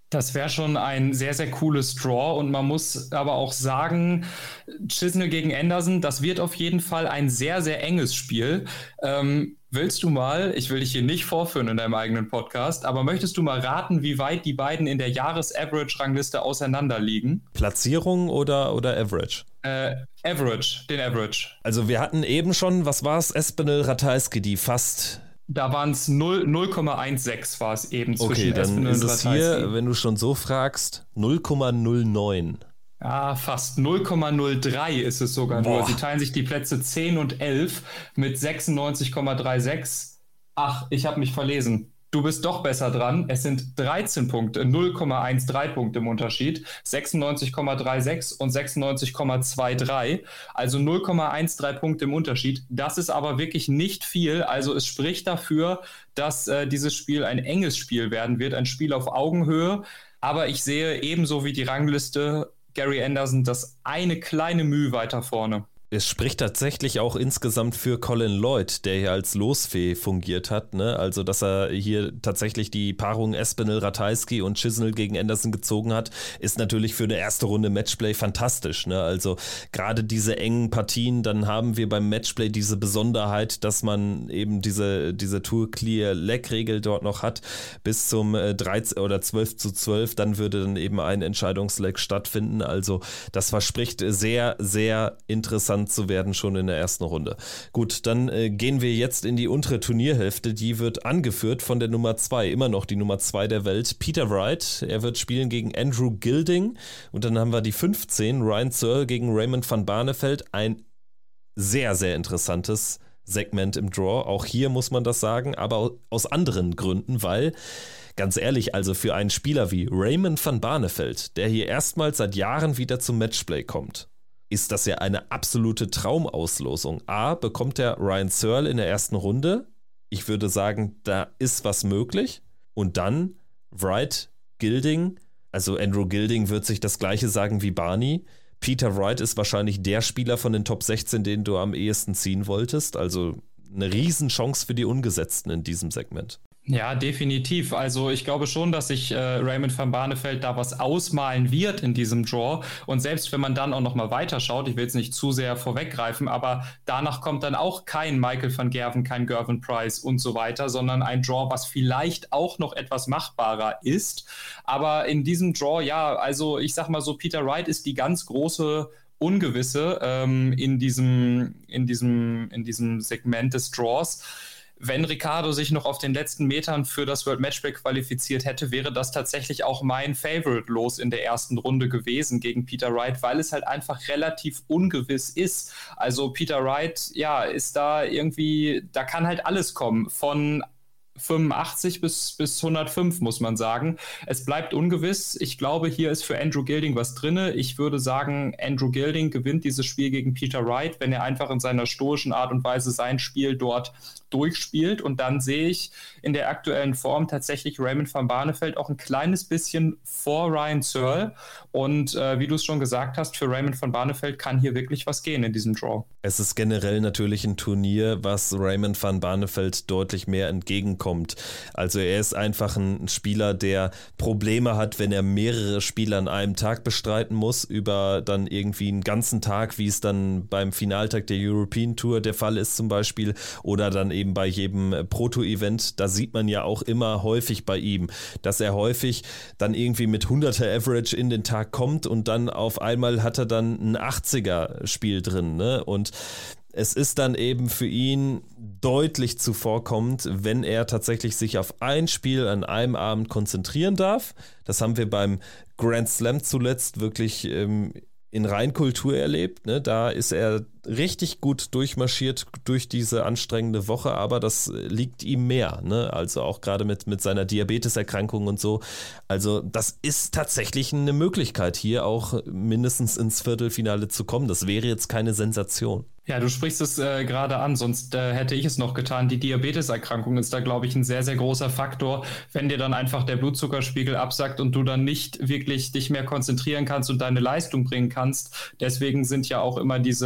Das wäre schon ein sehr, sehr cooles Draw und man muss aber auch sagen, Chisnell gegen Anderson, das wird auf jeden Fall ein sehr, sehr enges Spiel. Willst du mal, ich will dich hier nicht vorführen in deinem eigenen Podcast, aber möchtest du mal raten, wie weit die beiden in der Jahres-Average-Rangliste auseinander liegen? Platzierung oder Average? Den Average. Also wir hatten eben schon, was war es, Espinel, Ratajski, die fast... Da waren es 0,16 war es eben zwischen Espinel und Ratajski. Okay, dann ist es hier, wenn du schon so fragst, 0,09. Ja, fast 0,03 ist es sogar nur. Sie teilen sich die Plätze 10 und 11 mit 96,36. Ach, ich habe mich verlesen. Du bist doch besser dran. Es sind 13 Punkte, 0,13 Punkte im Unterschied. 96,36 und 96,23. Also 0,13 Punkte im Unterschied. Das ist aber wirklich nicht viel. Also es spricht dafür, dass dieses Spiel ein enges Spiel werden wird. Ein Spiel auf Augenhöhe. Aber ich sehe ebenso wie die Rangliste Gary Anderson das eine kleine Mühe weiter vorne. Es spricht tatsächlich auch insgesamt für Colin Lloyd, der hier als Losfee fungiert hat, ne? Also, dass er hier tatsächlich die Paarung Espinel, Ratajski und Chisnell gegen Anderson gezogen hat, ist natürlich für eine erste Runde Matchplay fantastisch, ne? Also, gerade diese engen Partien, dann haben wir beim Matchplay diese Besonderheit, dass man eben diese Tour-Clear-Leg-Regel dort noch hat, bis zum 13 oder 12:12, dann würde dann eben ein Entscheidungsleg stattfinden. Also, das verspricht sehr, sehr interessant zu werden schon in der ersten Runde. Gut, dann gehen wir jetzt in die untere Turnierhälfte. Die wird angeführt von der Nummer 2, immer noch die Nummer 2 der Welt, Peter Wright. Er wird spielen gegen Andrew Gilding. Und dann haben wir die 15, Ryan Searle gegen Raymond van Barneveld. Ein sehr, sehr interessantes Segment im Draw. Auch hier muss man das sagen, aber aus anderen Gründen, weil, ganz ehrlich, also für einen Spieler wie Raymond van Barneveld, der hier erstmals seit Jahren wieder zum Matchplay kommt, ist das ja eine absolute Traumauslosung. A, bekommt der Ryan Searle in der ersten Runde. Ich würde sagen, da ist was möglich. Und dann Wright, Gilding. Also Andrew Gilding wird sich das Gleiche sagen wie Barney. Peter Wright ist wahrscheinlich der Spieler von den Top 16, den du am ehesten ziehen wolltest. Also eine Riesenchance für die Ungesetzten in diesem Segment. Ja, definitiv. Also ich glaube schon, dass sich Raymond van Barneveld da was ausmalen wird in diesem Draw. Und selbst wenn man dann auch nochmal weiterschaut, ich will jetzt nicht zu sehr vorweggreifen, aber danach kommt dann auch kein Michael van Gerwen, kein Gervin Price und so weiter, sondern ein Draw, was vielleicht auch noch etwas machbarer ist. Aber in diesem Draw, ja, also ich sag mal so, Peter Wright ist die ganz große Ungewisse in diesem Segment des Draws. Wenn Ricciardo sich noch auf den letzten Metern für das World Matchplay qualifiziert hätte, wäre das tatsächlich auch mein Favorite-Los in der ersten Runde gewesen gegen Peter Wright, weil es halt einfach relativ ungewiss ist. Also Peter Wright, ja, ist da irgendwie, da kann halt alles kommen, von 85 bis 105, muss man sagen. Es bleibt ungewiss. Ich glaube, hier ist für Andrew Gilding was drin. Ich würde sagen, Andrew Gilding gewinnt dieses Spiel gegen Peter Wright, wenn er einfach in seiner stoischen Art und Weise sein Spiel dort durchspielt. Und dann sehe ich in der aktuellen Form tatsächlich Raymond van Barneveld auch ein kleines bisschen vor Ryan Searle. Und wie du es schon gesagt hast, für Raymond van Barneveld kann hier wirklich was gehen in diesem Draw. Es ist generell natürlich ein Turnier, was Raymond van Barneveld deutlich mehr entgegenkommt. Also er ist einfach ein Spieler, der Probleme hat, wenn er mehrere Spiele an einem Tag bestreiten muss, über dann irgendwie einen ganzen Tag, wie es dann beim Finaltag der European Tour der Fall ist zum Beispiel, oder dann eben bei jedem Proto-Event. Da sieht man ja auch immer häufig bei ihm, dass er häufig dann irgendwie mit 100er Average in den Tag kommt und dann auf einmal hat er dann ein 80er Spiel drin, ne? Und es ist dann eben für ihn deutlich zuvorkommend, wenn er tatsächlich sich auf ein Spiel an einem Abend konzentrieren darf. Das haben wir beim Grand Slam zuletzt wirklich in Reinkultur erlebt, ne? Da ist er richtig gut durchmarschiert durch diese anstrengende Woche, aber das liegt ihm mehr, ne? Also auch gerade mit seiner Diabeteserkrankung und so. Also das ist tatsächlich eine Möglichkeit, hier auch mindestens ins Viertelfinale zu kommen. Das wäre jetzt keine Sensation. Ja, du sprichst es gerade an, sonst hätte ich es noch getan. Die Diabeteserkrankung ist da, glaube ich, ein sehr, sehr großer Faktor, wenn dir dann einfach der Blutzuckerspiegel absackt und du dann nicht wirklich dich mehr konzentrieren kannst und deine Leistung bringen kannst. Deswegen sind ja auch immer diese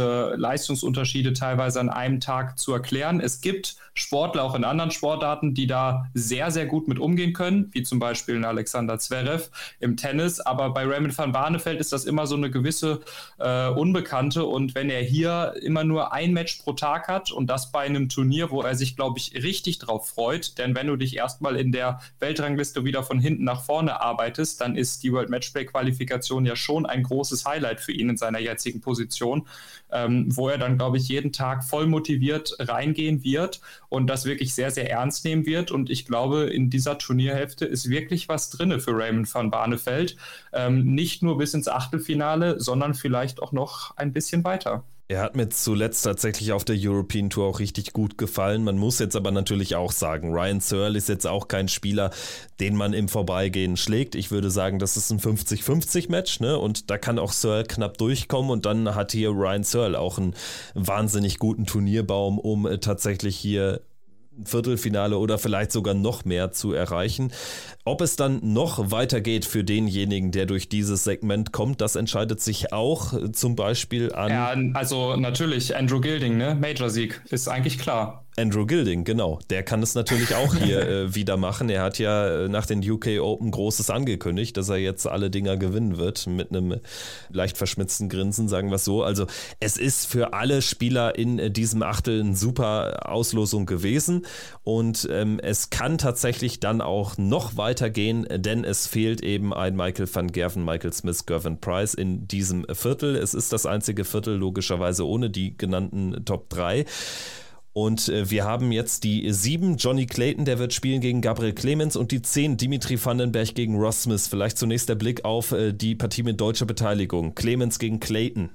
Leistungsunterschiede teilweise an einem Tag zu erklären. Es gibt Sportler auch in anderen Sportarten, die da sehr, sehr gut mit umgehen können, wie zum Beispiel ein Alexander Zverev im Tennis. Aber bei Raymond van Barneveld ist das immer so eine gewisse Unbekannte. Und wenn er hier immer nur ein Match pro Tag hat und das bei einem Turnier, wo er sich, glaube ich, richtig drauf freut, denn wenn du dich erstmal in der Weltrangliste wieder von hinten nach vorne arbeitest, dann ist die World Matchplay-Qualifikation ja schon ein großes Highlight für ihn in seiner jetzigen Position, wo er dann, glaube ich, jeden Tag voll motiviert reingehen wird und das wirklich sehr, sehr ernst nehmen wird. Und ich glaube, in dieser Turnierhälfte ist wirklich was drin für Raymond van Barneveld. Nicht nur bis ins Achtelfinale, sondern vielleicht auch noch ein bisschen weiter. Er hat mir zuletzt tatsächlich auf der European Tour auch richtig gut gefallen. Man muss jetzt aber natürlich auch sagen, Ryan Searle ist jetzt auch kein Spieler, den man im Vorbeigehen schlägt. Ich würde sagen, das ist ein 50-50-Match, ne? Und da kann auch Searle knapp durchkommen und dann hat hier Ryan Searle auch einen wahnsinnig guten Turnierbaum, um tatsächlich hier Viertelfinale oder vielleicht sogar noch mehr zu erreichen. Ob es dann noch weitergeht für denjenigen, der durch dieses Segment kommt, das entscheidet sich auch zum Beispiel an... Ja, also natürlich Andrew Gilding, ne? Major-Sieg, ist eigentlich klar. Andrew Gilding, genau. Der kann es natürlich auch hier wieder machen. Er hat ja nach den UK Open Großes angekündigt, dass er jetzt alle Dinger gewinnen wird, mit einem leicht verschmitzten Grinsen, sagen wir es so. Also es ist für alle Spieler in diesem Achtel eine super Auslosung gewesen und es kann tatsächlich dann auch noch weitergehen, denn es fehlt eben ein Michael van Gerven, Michael Smith, Gervin Price in diesem Viertel. Es ist das einzige Viertel logischerweise ohne die genannten Top 3. Und wir haben jetzt die 7, Johnny Clayton, der wird spielen gegen Gabriel Clemens, und die 10, Dimitri Vandenberg gegen Ross Smith. Vielleicht zunächst der Blick auf die Partie mit deutscher Beteiligung. Clemens gegen Clayton.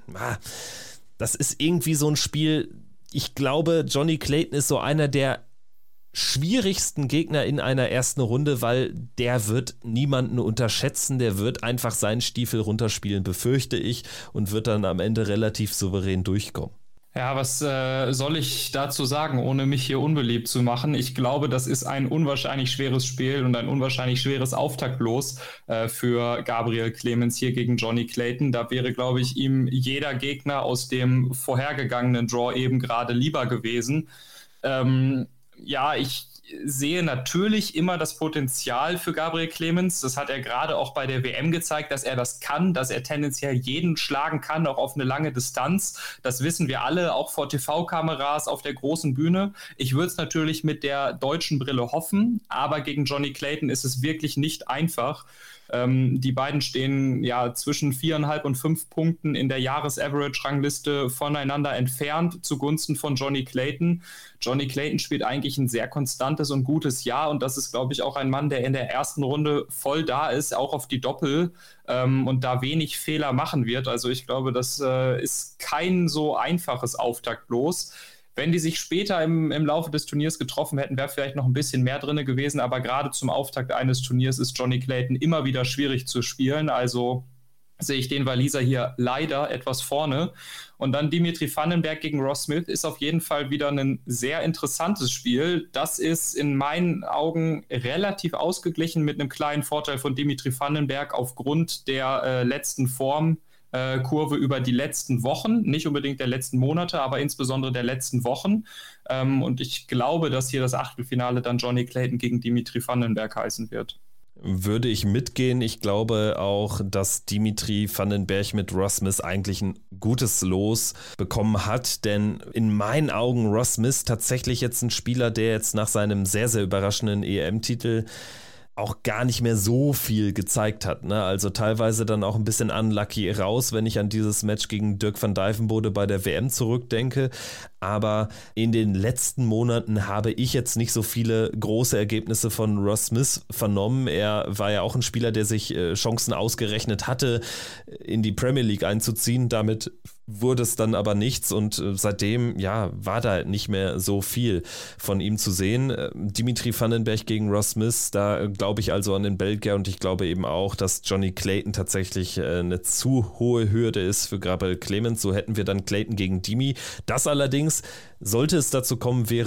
Das ist irgendwie so ein Spiel, ich glaube, Johnny Clayton ist so einer der schwierigsten Gegner in einer ersten Runde, weil der wird niemanden unterschätzen, der wird einfach seinen Stiefel runterspielen, befürchte ich, und wird dann am Ende relativ souverän durchkommen. Ja, was soll ich dazu sagen, ohne mich hier unbeliebt zu machen? Ich glaube, das ist ein unwahrscheinlich schweres Spiel und ein unwahrscheinlich schweres Auftaktlos für Gabriel Clemens hier gegen Johnny Clayton. Da wäre, glaube ich, ihm jeder Gegner aus dem vorhergegangenen Draw eben gerade lieber gewesen. Ich sehe natürlich immer das Potenzial für Gabriel Clemens. Das hat er gerade auch bei der WM gezeigt, dass er das kann, dass er tendenziell jeden schlagen kann, auch auf eine lange Distanz. Das wissen wir alle, auch vor TV-Kameras auf der großen Bühne. Ich würde es natürlich mit der deutschen Brille hoffen, aber gegen Johnny Clayton ist es wirklich nicht einfach. Die beiden stehen ja zwischen 4,5 und 5 Punkten in der Jahres-Average-Rangliste voneinander entfernt zugunsten von Johnny Clayton. Johnny Clayton spielt eigentlich ein sehr konstantes und gutes Jahr und das ist, glaube ich, auch ein Mann, der in der ersten Runde voll da ist, auch auf die Doppel und da wenig Fehler machen wird. Also ich glaube, das ist kein so einfaches Auftaktlos. Wenn die sich später im Laufe des Turniers getroffen hätten, wäre vielleicht noch ein bisschen mehr drin gewesen, aber gerade zum Auftakt eines Turniers ist Johnny Clayton immer wieder schwierig zu spielen, also sehe ich den Waliser hier leider etwas vorne. Und dann Dimitri Vandenberg gegen Ross Smith ist auf jeden Fall wieder ein sehr interessantes Spiel. Das ist in meinen Augen relativ ausgeglichen mit einem kleinen Vorteil von Dimitri Vandenberg aufgrund der letzten Formkurve über die letzten Wochen, nicht unbedingt der letzten Monate, aber insbesondere der letzten Wochen. Und ich glaube, dass hier das Achtelfinale dann Johnny Clayton gegen Dimitri Vandenberg heißen wird. Würde ich mitgehen. Ich glaube auch, dass Dimitri Vandenberg mit Ross Smith eigentlich ein gutes Los bekommen hat, denn in meinen Augen Ross Smith tatsächlich jetzt ein Spieler, der jetzt nach seinem sehr, sehr überraschenden EM-Titel auch gar nicht mehr so viel gezeigt hat, ne? Also teilweise dann auch ein bisschen unlucky raus, wenn ich an dieses Match gegen Dirk van Dijvenbode bei der WM zurückdenke. Aber in den letzten Monaten habe ich jetzt nicht so viele große Ergebnisse von Ross Smith vernommen. Er war ja auch ein Spieler, der sich Chancen ausgerechnet hatte, in die Premier League einzuziehen. Damit wurde es dann aber nichts und seitdem, war da nicht mehr so viel von ihm zu sehen. Dimitri Vandenberg gegen Ross Smith, da glaube ich also an den Belgier und ich glaube eben auch, dass Johnny Clayton tatsächlich eine zu hohe Hürde ist für Gabriel Clemens. So hätten wir dann Clayton gegen Dimi. Das allerdings, sollte es dazu kommen, wäre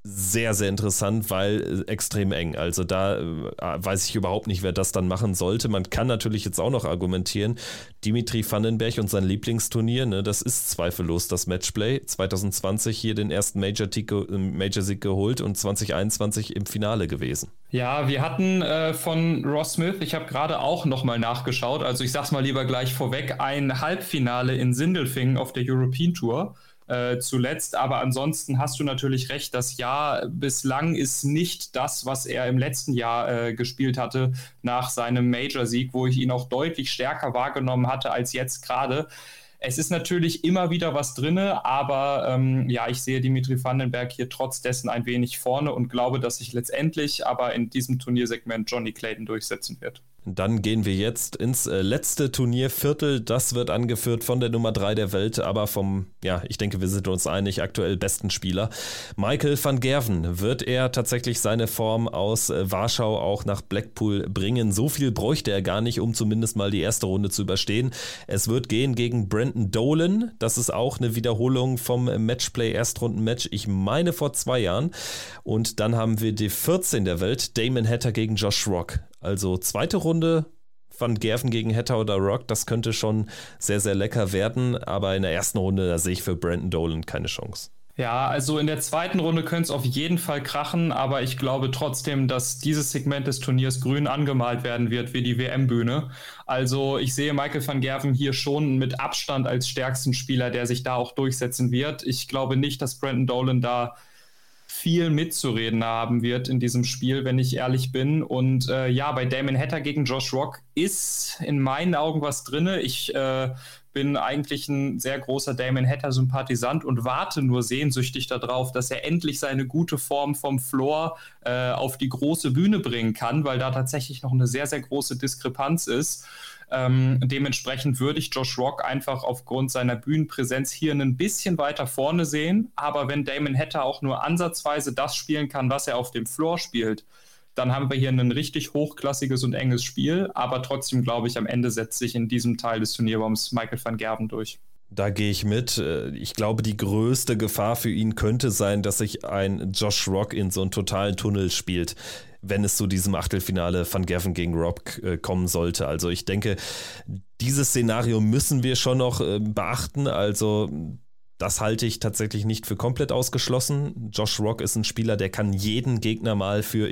sehr, sehr interessant, weil extrem eng. Also da weiß ich überhaupt nicht, wer das dann machen sollte. Man kann natürlich jetzt auch noch argumentieren, Dimitri Vandenberg und sein Lieblingsturnier, ne, das ist zweifellos das Matchplay. 2020 hier den ersten Major-Sieg geholt und 2021 im Finale gewesen. Ja, wir hatten von Ross Smith, ich habe gerade auch nochmal nachgeschaut, also ich sag's mal lieber gleich vorweg, ein Halbfinale in Sindelfingen auf der European Tour zuletzt, aber ansonsten hast du natürlich recht, das Jahr bislang ist nicht das, was er im letzten Jahr gespielt hatte nach seinem Major-Sieg, wo ich ihn auch deutlich stärker wahrgenommen hatte als jetzt gerade. Es ist natürlich immer wieder was drin, aber ich sehe Dimitri Vandenberg hier trotz dessen ein wenig vorne und glaube, dass sich letztendlich aber in diesem Turniersegment Johnny Clayton durchsetzen wird. Dann gehen wir jetzt ins letzte Turnierviertel. Das wird angeführt von der Nummer 3 der Welt, aber ich denke, wir sind uns einig, aktuell besten Spieler. Michael van Gerwen. Wird er tatsächlich seine Form aus Warschau auch nach Blackpool bringen? So viel bräuchte er gar nicht, um zumindest mal die erste Runde zu überstehen. Es wird gehen gegen Brendan Dolan. Das ist auch eine Wiederholung vom Matchplay-Erstrunden-Match, ich meine vor 2 Jahren. Und dann haben wir die 14 der Welt, Damon Hatter gegen Josh Rock. Also zweite Runde, Van Gerwen gegen Hatter oder Rock, das könnte schon sehr, sehr lecker werden. Aber in der ersten Runde, da sehe ich für Brendan Dolan keine Chance. Ja, also in der zweiten Runde könnte es auf jeden Fall krachen, aber ich glaube trotzdem, dass dieses Segment des Turniers grün angemalt werden wird wie die WM-Bühne. Also ich sehe Michael van Gerwen hier schon mit Abstand als stärksten Spieler, der sich da auch durchsetzen wird. Ich glaube nicht, dass Brendan Dolan da viel mitzureden haben wird in diesem Spiel, wenn ich ehrlich bin. Und bei Damon Hatter gegen Josh Rock ist in meinen Augen was drin. Ich bin eigentlich ein sehr großer Damon Hatter-Sympathisant und warte nur sehnsüchtig darauf, dass er endlich seine gute Form vom Floor auf die große Bühne bringen kann, weil da tatsächlich noch eine sehr, sehr große Diskrepanz ist. Dementsprechend würde ich Josh Rock einfach aufgrund seiner Bühnenpräsenz hier ein bisschen weiter vorne sehen. Aber wenn Damon Hatter auch nur ansatzweise das spielen kann, was er auf dem Floor spielt, dann haben wir hier ein richtig hochklassiges und enges Spiel. Aber trotzdem glaube ich, am Ende setzt sich in diesem Teil des Turnierbaums Michael van Gerwen durch. Da gehe ich mit. Ich glaube, die größte Gefahr für ihn könnte sein, dass sich ein Josh Rock in so einen totalen Tunnel spielt, wenn es zu diesem Achtelfinale Van Gerwen gegen Rock kommen sollte. Also ich denke, dieses Szenario müssen wir schon noch beachten. Also das halte ich tatsächlich nicht für komplett ausgeschlossen. Josh Rock ist ein Spieler, der kann jeden Gegner mal für,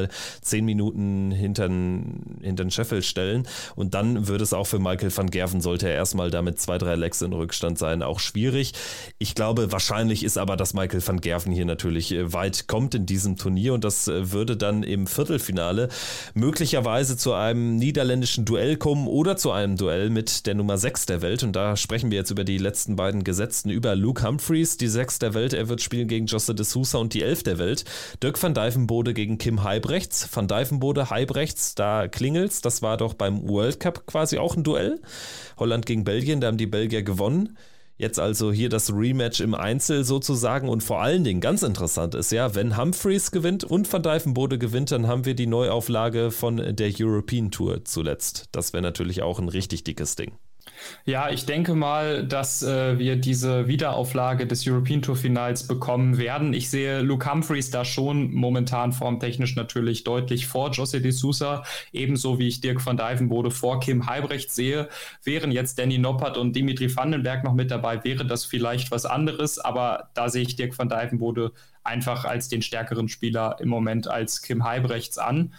10 Minuten hintern Scheffel stellen. Und dann würde es auch für Michael van Gerwen, sollte er erstmal damit 2-3 Lecks in Rückstand sein, auch schwierig. Ich glaube, wahrscheinlich ist aber, dass Michael van Gerwen hier natürlich weit kommt in diesem Turnier und das würde dann im Viertelfinale möglicherweise zu einem niederländischen Duell kommen oder zu einem Duell mit der Nummer 6 der Welt. Und da sprechen wir jetzt über die letzten beiden Gesetzten, über Luke Humphries, die 6 der Welt. Er wird spielen gegen Josse de Sousa und die 11 der Welt. Dirk van Dijvenbode gegen Kim Huybrechts. Van Dijvenbode, Huybrechts, da klingelt's. Das war doch beim World Cup quasi auch ein Duell. Holland gegen Belgien, da haben die Belgier gewonnen. Jetzt also hier das Rematch im Einzel sozusagen und vor allen Dingen ganz interessant ist ja, wenn Humphries gewinnt und Van Dijvenbode gewinnt, dann haben wir die Neuauflage von der European Tour zuletzt. Das wäre natürlich auch ein richtig dickes Ding. Ja, ich denke mal, dass wir diese Wiederauflage des European Tour Finals bekommen werden. Ich sehe Luke Humphries da schon momentan formtechnisch natürlich deutlich vor Josse de Sousa, ebenso wie ich Dirk van Dijvenbode vor Kim Huybrechts sehe. Wären jetzt Danny Noppert und Dimitri Vandenberg noch mit dabei, wäre das vielleicht was anderes, aber da sehe ich Dirk van Dijvenbode einfach als den stärkeren Spieler im Moment als Kim Huybrechts an.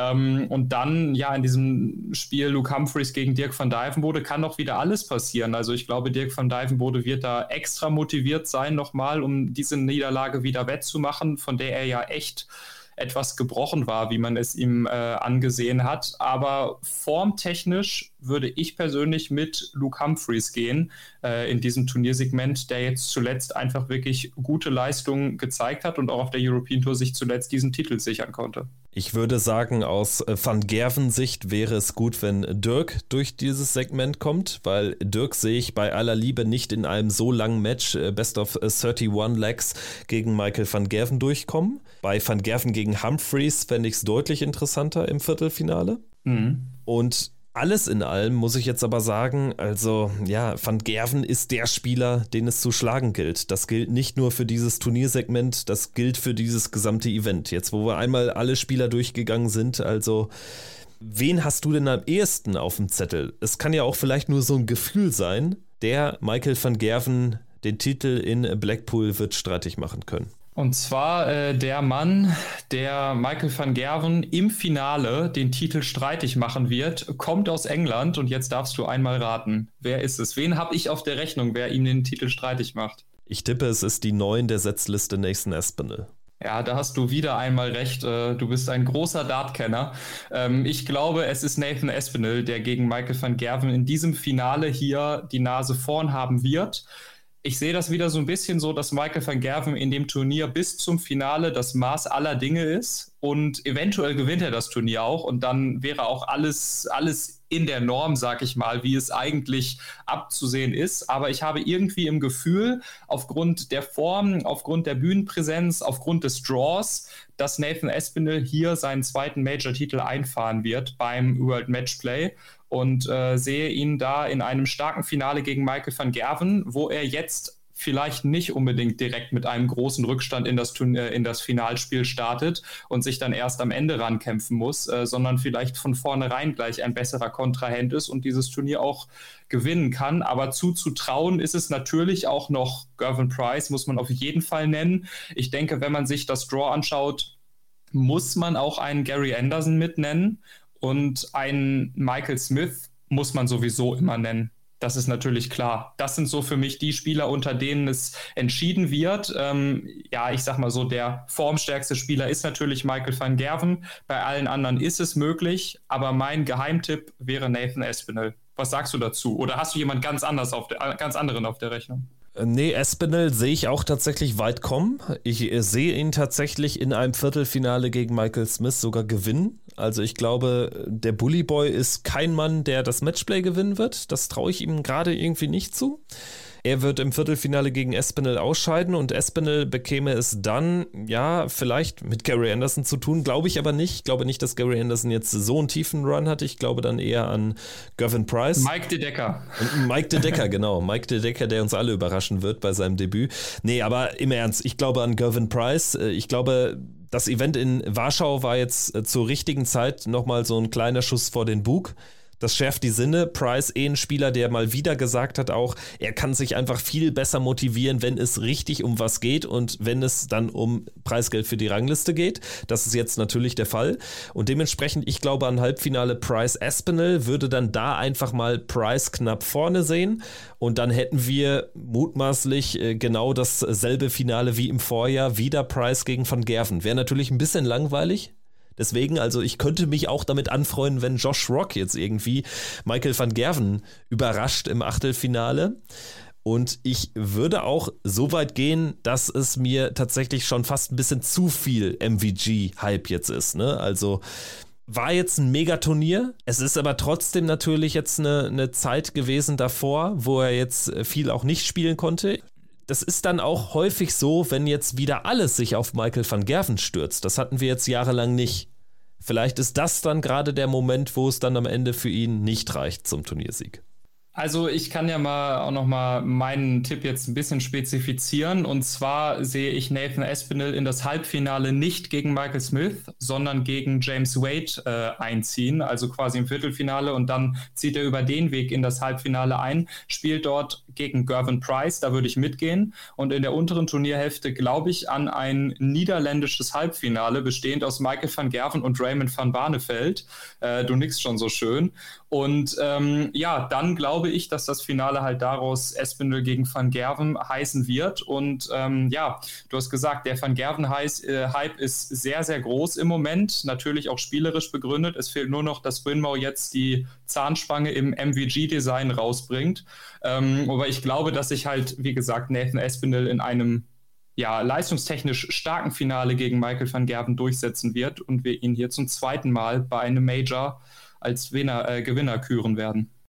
Und dann, in diesem Spiel Luke Humphries gegen Dirk van Dijvenbode kann doch wieder alles passieren. Also ich glaube, Dirk van Dijvenbode wird da extra motiviert sein nochmal, um diese Niederlage wieder wettzumachen, von der er ja echt etwas gebrochen war, wie man es ihm angesehen hat. Aber formtechnisch würde ich persönlich mit Luke Humphries gehen in diesem Turniersegment, der jetzt zuletzt einfach wirklich gute Leistungen gezeigt hat und auch auf der European Tour sich zuletzt diesen Titel sichern konnte. Ich würde sagen, aus Van Gerwen-Sicht wäre es gut, wenn Dirk durch dieses Segment kommt, weil Dirk sehe ich bei aller Liebe nicht in einem so langen Match Best of 31 Legs gegen Michael van Gerwen durchkommen. Bei Van Gerwen gegen Humphries fände ich es deutlich interessanter im Viertelfinale. Mhm. Und Alles in allem muss ich jetzt aber sagen, also ja, Van Gerwen ist der Spieler, den es zu schlagen gilt. Das gilt nicht nur für dieses Turniersegment, das gilt für dieses gesamte Event. Jetzt, wo wir einmal alle Spieler durchgegangen sind, also wen hast du denn am ehesten auf dem Zettel? Es kann ja auch vielleicht nur so ein Gefühl sein, der Michael van Gerwen den Titel in Blackpool wird streitig machen können. Und zwar der Mann, der Michael van Gerwen im Finale den Titel streitig machen wird, kommt aus England und jetzt darfst du einmal raten. Wer ist es? Wen habe ich auf der Rechnung, wer ihm den Titel streitig macht? Ich tippe, es ist die 9 der Setzliste Nathan Aspinall. Ja, da hast du wieder einmal recht. Du bist ein großer Dart-Kenner. Ich glaube, es ist Nathan Aspinall, der gegen Michael van Gerwen in diesem Finale hier die Nase vorn haben wird. Ich sehe das wieder so ein bisschen so, dass Michael van Gerwen in dem Turnier bis zum Finale das Maß aller Dinge ist und eventuell gewinnt er das Turnier auch und dann wäre auch alles in der Norm, sag ich mal, wie es eigentlich abzusehen ist. Aber ich habe irgendwie im Gefühl, aufgrund der Form, aufgrund der Bühnenpräsenz, aufgrund des Draws, dass Nathan Aspinall hier seinen zweiten Major-Titel einfahren wird beim World Matchplay. Und sehe ihn da in einem starken Finale gegen Michael van Gerwen, wo er jetzt vielleicht nicht unbedingt direkt mit einem großen Rückstand in das Finalspiel startet und sich dann erst am Ende rankämpfen muss, sondern vielleicht von vornherein gleich ein besserer Kontrahent ist und dieses Turnier auch gewinnen kann. Aber zuzutrauen ist es natürlich auch noch Gervin Price, muss man auf jeden Fall nennen. Ich denke, wenn man sich das Draw anschaut, muss man auch einen Gary Anderson mitnennen. Und einen Michael Smith muss man sowieso immer nennen. Das ist natürlich klar. Das sind so für mich die Spieler, unter denen es entschieden wird. Ich sag mal so, der formstärkste Spieler ist natürlich Michael van Gerwen. Bei allen anderen ist es möglich, aber mein Geheimtipp wäre Nathan Aspinall. Was sagst du dazu? Oder hast du jemand ganz anderen auf der Rechnung? Nee, Aspinall sehe ich auch tatsächlich weit kommen. Ich sehe ihn tatsächlich in einem Viertelfinale gegen Michael Smith sogar gewinnen. Also ich glaube, der Bully Boy ist kein Mann, der das Matchplay gewinnen wird. Das traue ich ihm gerade irgendwie nicht zu. Er wird im Viertelfinale gegen Aspinall ausscheiden und Aspinall bekäme es dann, ja, vielleicht mit Gary Anderson zu tun, glaube ich aber nicht. Ich glaube nicht, dass Gary Anderson jetzt so einen tiefen Run hatte. Ich glaube dann eher an Gervin Price. Mike de Decker. Mike de Decker, genau. Mike de Decker, der uns alle überraschen wird bei seinem Debüt. Nee, aber im Ernst, ich glaube an Gervin Price. Ich glaube, das Event in Warschau war jetzt zur richtigen Zeit nochmal so ein kleiner Schuss vor den Bug. Das schärft die Sinne. Price ein Spieler, der mal wieder gesagt hat auch, er kann sich einfach viel besser motivieren, wenn es richtig um was geht und wenn es dann um Preisgeld für die Rangliste geht. Das ist jetzt natürlich der Fall. Und dementsprechend, ich glaube an Halbfinale Price Aspinall, würde dann da einfach mal Price knapp vorne sehen und dann hätten wir mutmaßlich genau dasselbe Finale wie im Vorjahr, wieder Price gegen Van Gerwen. Wäre natürlich ein bisschen langweilig. Deswegen, also ich könnte mich auch damit anfreuen, wenn Josh Rock jetzt irgendwie Michael van Gerwen überrascht im Achtelfinale. Und ich würde auch so weit gehen, dass es mir tatsächlich schon fast ein bisschen zu viel MVG-Hype jetzt ist. Ne? Also war jetzt ein Megaturnier. Es ist aber trotzdem natürlich jetzt eine Zeit gewesen davor, wo er jetzt viel auch nicht spielen konnte. Das ist dann auch häufig so, wenn jetzt wieder alles sich auf Michael van Gerwen stürzt. Das hatten wir jetzt jahrelang nicht. Vielleicht ist das dann gerade der Moment, wo es dann am Ende für ihn nicht reicht zum Turniersieg. Also ich kann ja auch noch mal meinen Tipp jetzt ein bisschen spezifizieren. Und zwar sehe ich Nathan Aspinall in das Halbfinale nicht gegen Michael Smith, sondern gegen James Wade einziehen. Also quasi im Viertelfinale und dann zieht er über den Weg in das Halbfinale ein, spielt dort gegen Gervin Price, da würde ich mitgehen. Und in der unteren Turnierhälfte glaube ich an ein niederländisches Halbfinale, bestehend aus Michael van Gerwen und Raymond van Barneveld. Du nickst schon so schön. Und dann glaube ich, dass das Finale halt daraus Aspinall gegen Van Gerwen heißen wird. Und du hast gesagt, der Van Gerwen-Hype ist sehr, sehr groß im Moment. Natürlich auch spielerisch begründet. Es fehlt nur noch, dass Winmau jetzt die Zahnspange im MVG-Design rausbringt. Aber ich glaube, dass sich halt, wie gesagt, Nathan Aspinall in einem leistungstechnisch starken Finale gegen Michael van Gerwen durchsetzen wird und wir ihn hier zum zweiten Mal bei einem Major als Gewinner küren werden.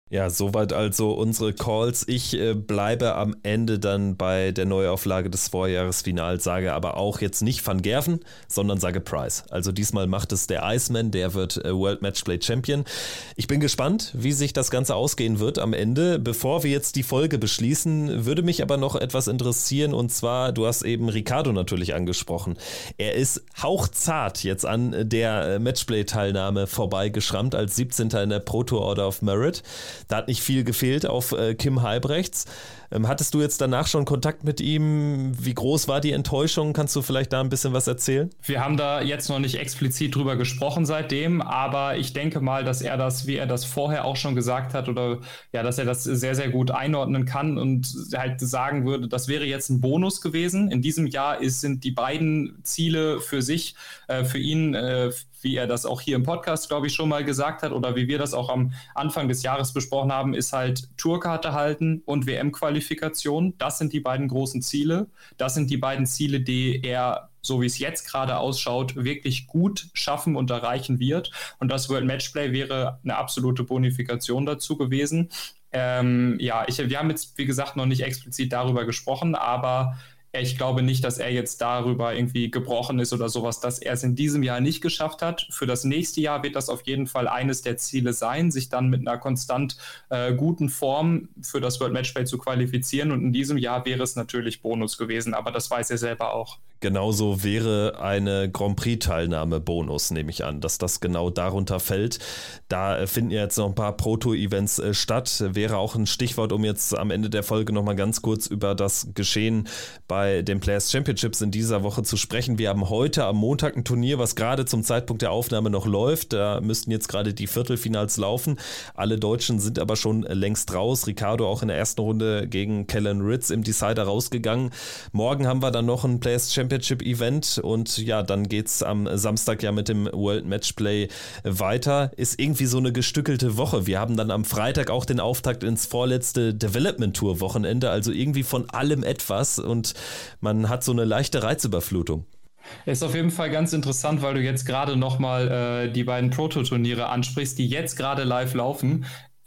Ja, soweit also unsere Calls. Ich bleibe am Ende dann bei der Neuauflage des Vorjahresfinals, sage aber auch jetzt nicht Van Gerven, sondern sage Price. Also diesmal macht es der Iceman, der wird World Matchplay Champion. Ich bin gespannt, wie sich das Ganze ausgehen wird am Ende. Bevor wir jetzt die Folge beschließen, würde mich aber noch etwas interessieren, und zwar, du hast eben Ricciardo natürlich angesprochen. Er ist hauchzart jetzt an der Matchplay-Teilnahme vorbeigeschrammt als 17. in der Pro Tour Order of Merit. Da hat nicht viel gefehlt auf Kim Halbrechts. Hattest du jetzt danach schon Kontakt mit ihm? Wie groß war die Enttäuschung? Kannst du vielleicht da ein bisschen was erzählen? Wir haben da jetzt noch nicht explizit drüber gesprochen seitdem, aber ich denke mal, dass er das, wie er das vorher auch schon gesagt hat, oder ja, dass er das sehr, sehr gut einordnen kann und halt sagen würde, das wäre jetzt ein Bonus gewesen. In diesem Jahr sind die beiden Ziele für sich, für ihn, wie er das auch hier im Podcast, glaube ich, schon mal gesagt hat, oder wie wir das auch am Anfang des Jahres besprochen haben, ist halt Tourkarte halten und WM-Qualifikation. Das sind die beiden großen Ziele. Das sind die beiden Ziele, die er, so wie es jetzt gerade ausschaut, wirklich gut schaffen und erreichen wird. Und das World Matchplay wäre eine absolute Bonifikation dazu gewesen. Wir haben jetzt, wie gesagt, noch nicht explizit darüber gesprochen, aber ich glaube nicht, dass er jetzt darüber irgendwie gebrochen ist oder sowas, dass er es in diesem Jahr nicht geschafft hat. Für das nächste Jahr wird das auf jeden Fall eines der Ziele sein, sich dann mit einer konstant guten Form für das World Matchplay zu qualifizieren. Und in diesem Jahr wäre es natürlich Bonus gewesen, aber das weiß er selber auch. Genauso wäre eine Grand Prix-Teilnahme Bonus, nehme ich an, dass das genau darunter fällt. Da finden ja jetzt noch ein paar Proto-Events statt. Wäre auch ein Stichwort, um jetzt am Ende der Folge nochmal ganz kurz über das Geschehen bei den Players Championships in dieser Woche zu sprechen. Wir haben heute am Montag ein Turnier, was gerade zum Zeitpunkt der Aufnahme noch läuft. Da müssten jetzt gerade die Viertelfinals laufen. Alle Deutschen sind aber schon längst raus. Ricciardo auch in der ersten Runde gegen Kellen Ritz im Decider rausgegangen. Morgen haben wir dann noch ein Players Championship Event und ja, dann geht's am Samstag ja mit dem World Matchplay weiter. Ist irgendwie so eine gestückelte Woche. Wir haben dann am Freitag auch den Auftakt ins vorletzte Development Tour Wochenende, also irgendwie von allem etwas und man hat so eine leichte Reizüberflutung. Ist auf jeden Fall ganz interessant, weil du jetzt gerade nochmal die beiden Proto-Turniere ansprichst, die jetzt gerade live laufen.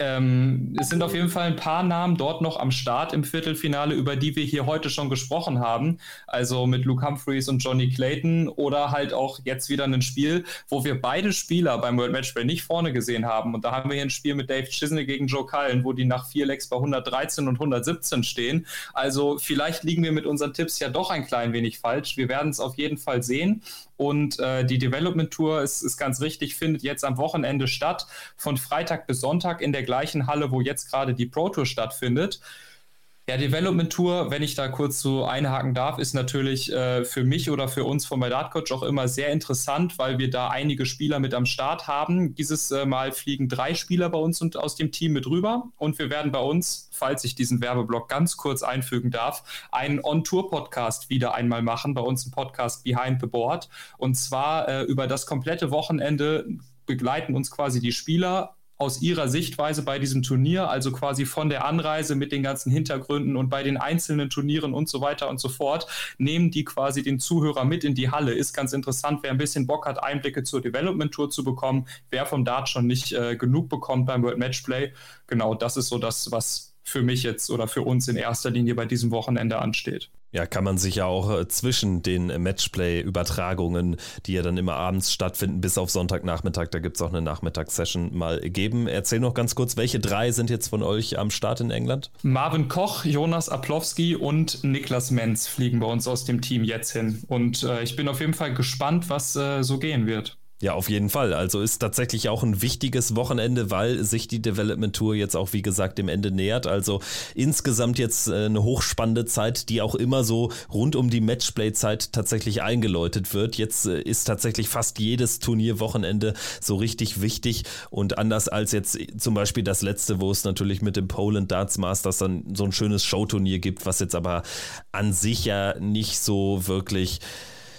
Es sind auf jeden Fall ein paar Namen dort noch am Start im Viertelfinale, über die wir hier heute schon gesprochen haben. Also mit Luke Humphreys und Johnny Clayton oder halt auch jetzt wieder ein Spiel, wo wir beide Spieler beim World Matchplay nicht vorne gesehen haben. Und da haben wir hier ein Spiel mit Dave Chisney gegen Joe Cullen, wo die nach 4 Legs bei 113 und 117 stehen. Also vielleicht liegen wir mit unseren Tipps ja doch ein klein wenig falsch. Wir werden es auf jeden Fall sehen. Und die Development Tour ist ganz richtig, findet jetzt am Wochenende statt, von Freitag bis Sonntag in der gleichen Halle, wo jetzt gerade die Pro Tour stattfindet. Ja, Development Tour, wenn ich da kurz so einhaken darf, ist natürlich für mich oder für uns vom Dartcoach auch immer sehr interessant, weil wir da einige Spieler mit am Start haben. Dieses Mal fliegen 3 Spieler bei uns und aus dem Team mit rüber und wir werden bei uns, falls ich diesen Werbeblock ganz kurz einfügen darf, einen On-Tour-Podcast wieder einmal machen, bei uns im Podcast Behind the Board. Und zwar über das komplette Wochenende begleiten uns quasi die Spieler aus ihrer Sichtweise bei diesem Turnier, also quasi von der Anreise mit den ganzen Hintergründen und bei den einzelnen Turnieren und so weiter und so fort, nehmen die quasi den Zuhörer mit in die Halle. Ist ganz interessant, wer ein bisschen Bock hat, Einblicke zur Development Tour zu bekommen, wer vom Dart schon nicht genug bekommt beim World Matchplay. Genau, das ist so das, was für mich jetzt oder für uns in erster Linie bei diesem Wochenende ansteht. Ja, kann man sich ja auch zwischen den Matchplay-Übertragungen, die ja dann immer abends stattfinden, bis auf Sonntagnachmittag, da gibt es auch eine Nachmittagssession, mal geben. Erzähl noch ganz kurz, welche 3 sind jetzt von euch am Start in England? Marvin Koch, Jonas Aplowski und Niklas Menz fliegen bei uns aus dem Team jetzt hin. Und ich bin auf jeden Fall gespannt, was so gehen wird. Ja, auf jeden Fall. Also ist tatsächlich auch ein wichtiges Wochenende, weil sich die Development Tour jetzt auch, wie gesagt, dem Ende nähert. Also insgesamt jetzt eine hochspannende Zeit, die auch immer so rund um die Matchplay-Zeit tatsächlich eingeläutet wird. Jetzt ist tatsächlich fast jedes Turnierwochenende so richtig wichtig und anders als jetzt zum Beispiel das letzte, wo es natürlich mit dem Poland Darts Masters dann so ein schönes Showturnier gibt, was jetzt aber an sich ja nicht so wirklich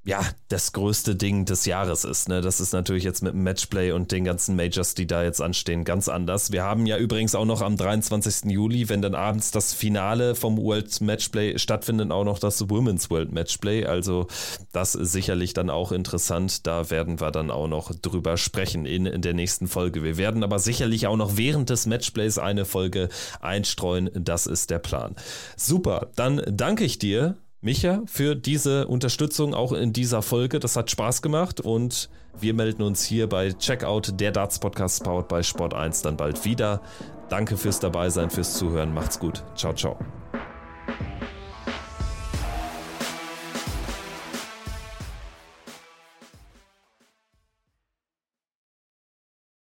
das größte Ding des Jahres ist. Ne? Das ist natürlich jetzt mit dem Matchplay und den ganzen Majors, die da jetzt anstehen, ganz anders. Wir haben ja übrigens auch noch am 23. Juli, wenn dann abends das Finale vom World Matchplay stattfindet, auch noch das Women's World Matchplay. Also das ist sicherlich dann auch interessant. Da werden wir dann auch noch drüber sprechen in der nächsten Folge. Wir werden aber sicherlich auch noch während des Matchplays eine Folge einstreuen. Das ist der Plan. Super, dann danke ich dir, Micha, für diese Unterstützung auch in dieser Folge. Das hat Spaß gemacht und wir melden uns hier bei Checkout, der Darts-Podcast powered by Sport1 dann bald wieder. Danke fürs Dabeisein, fürs Zuhören. Macht's gut. Ciao, ciao.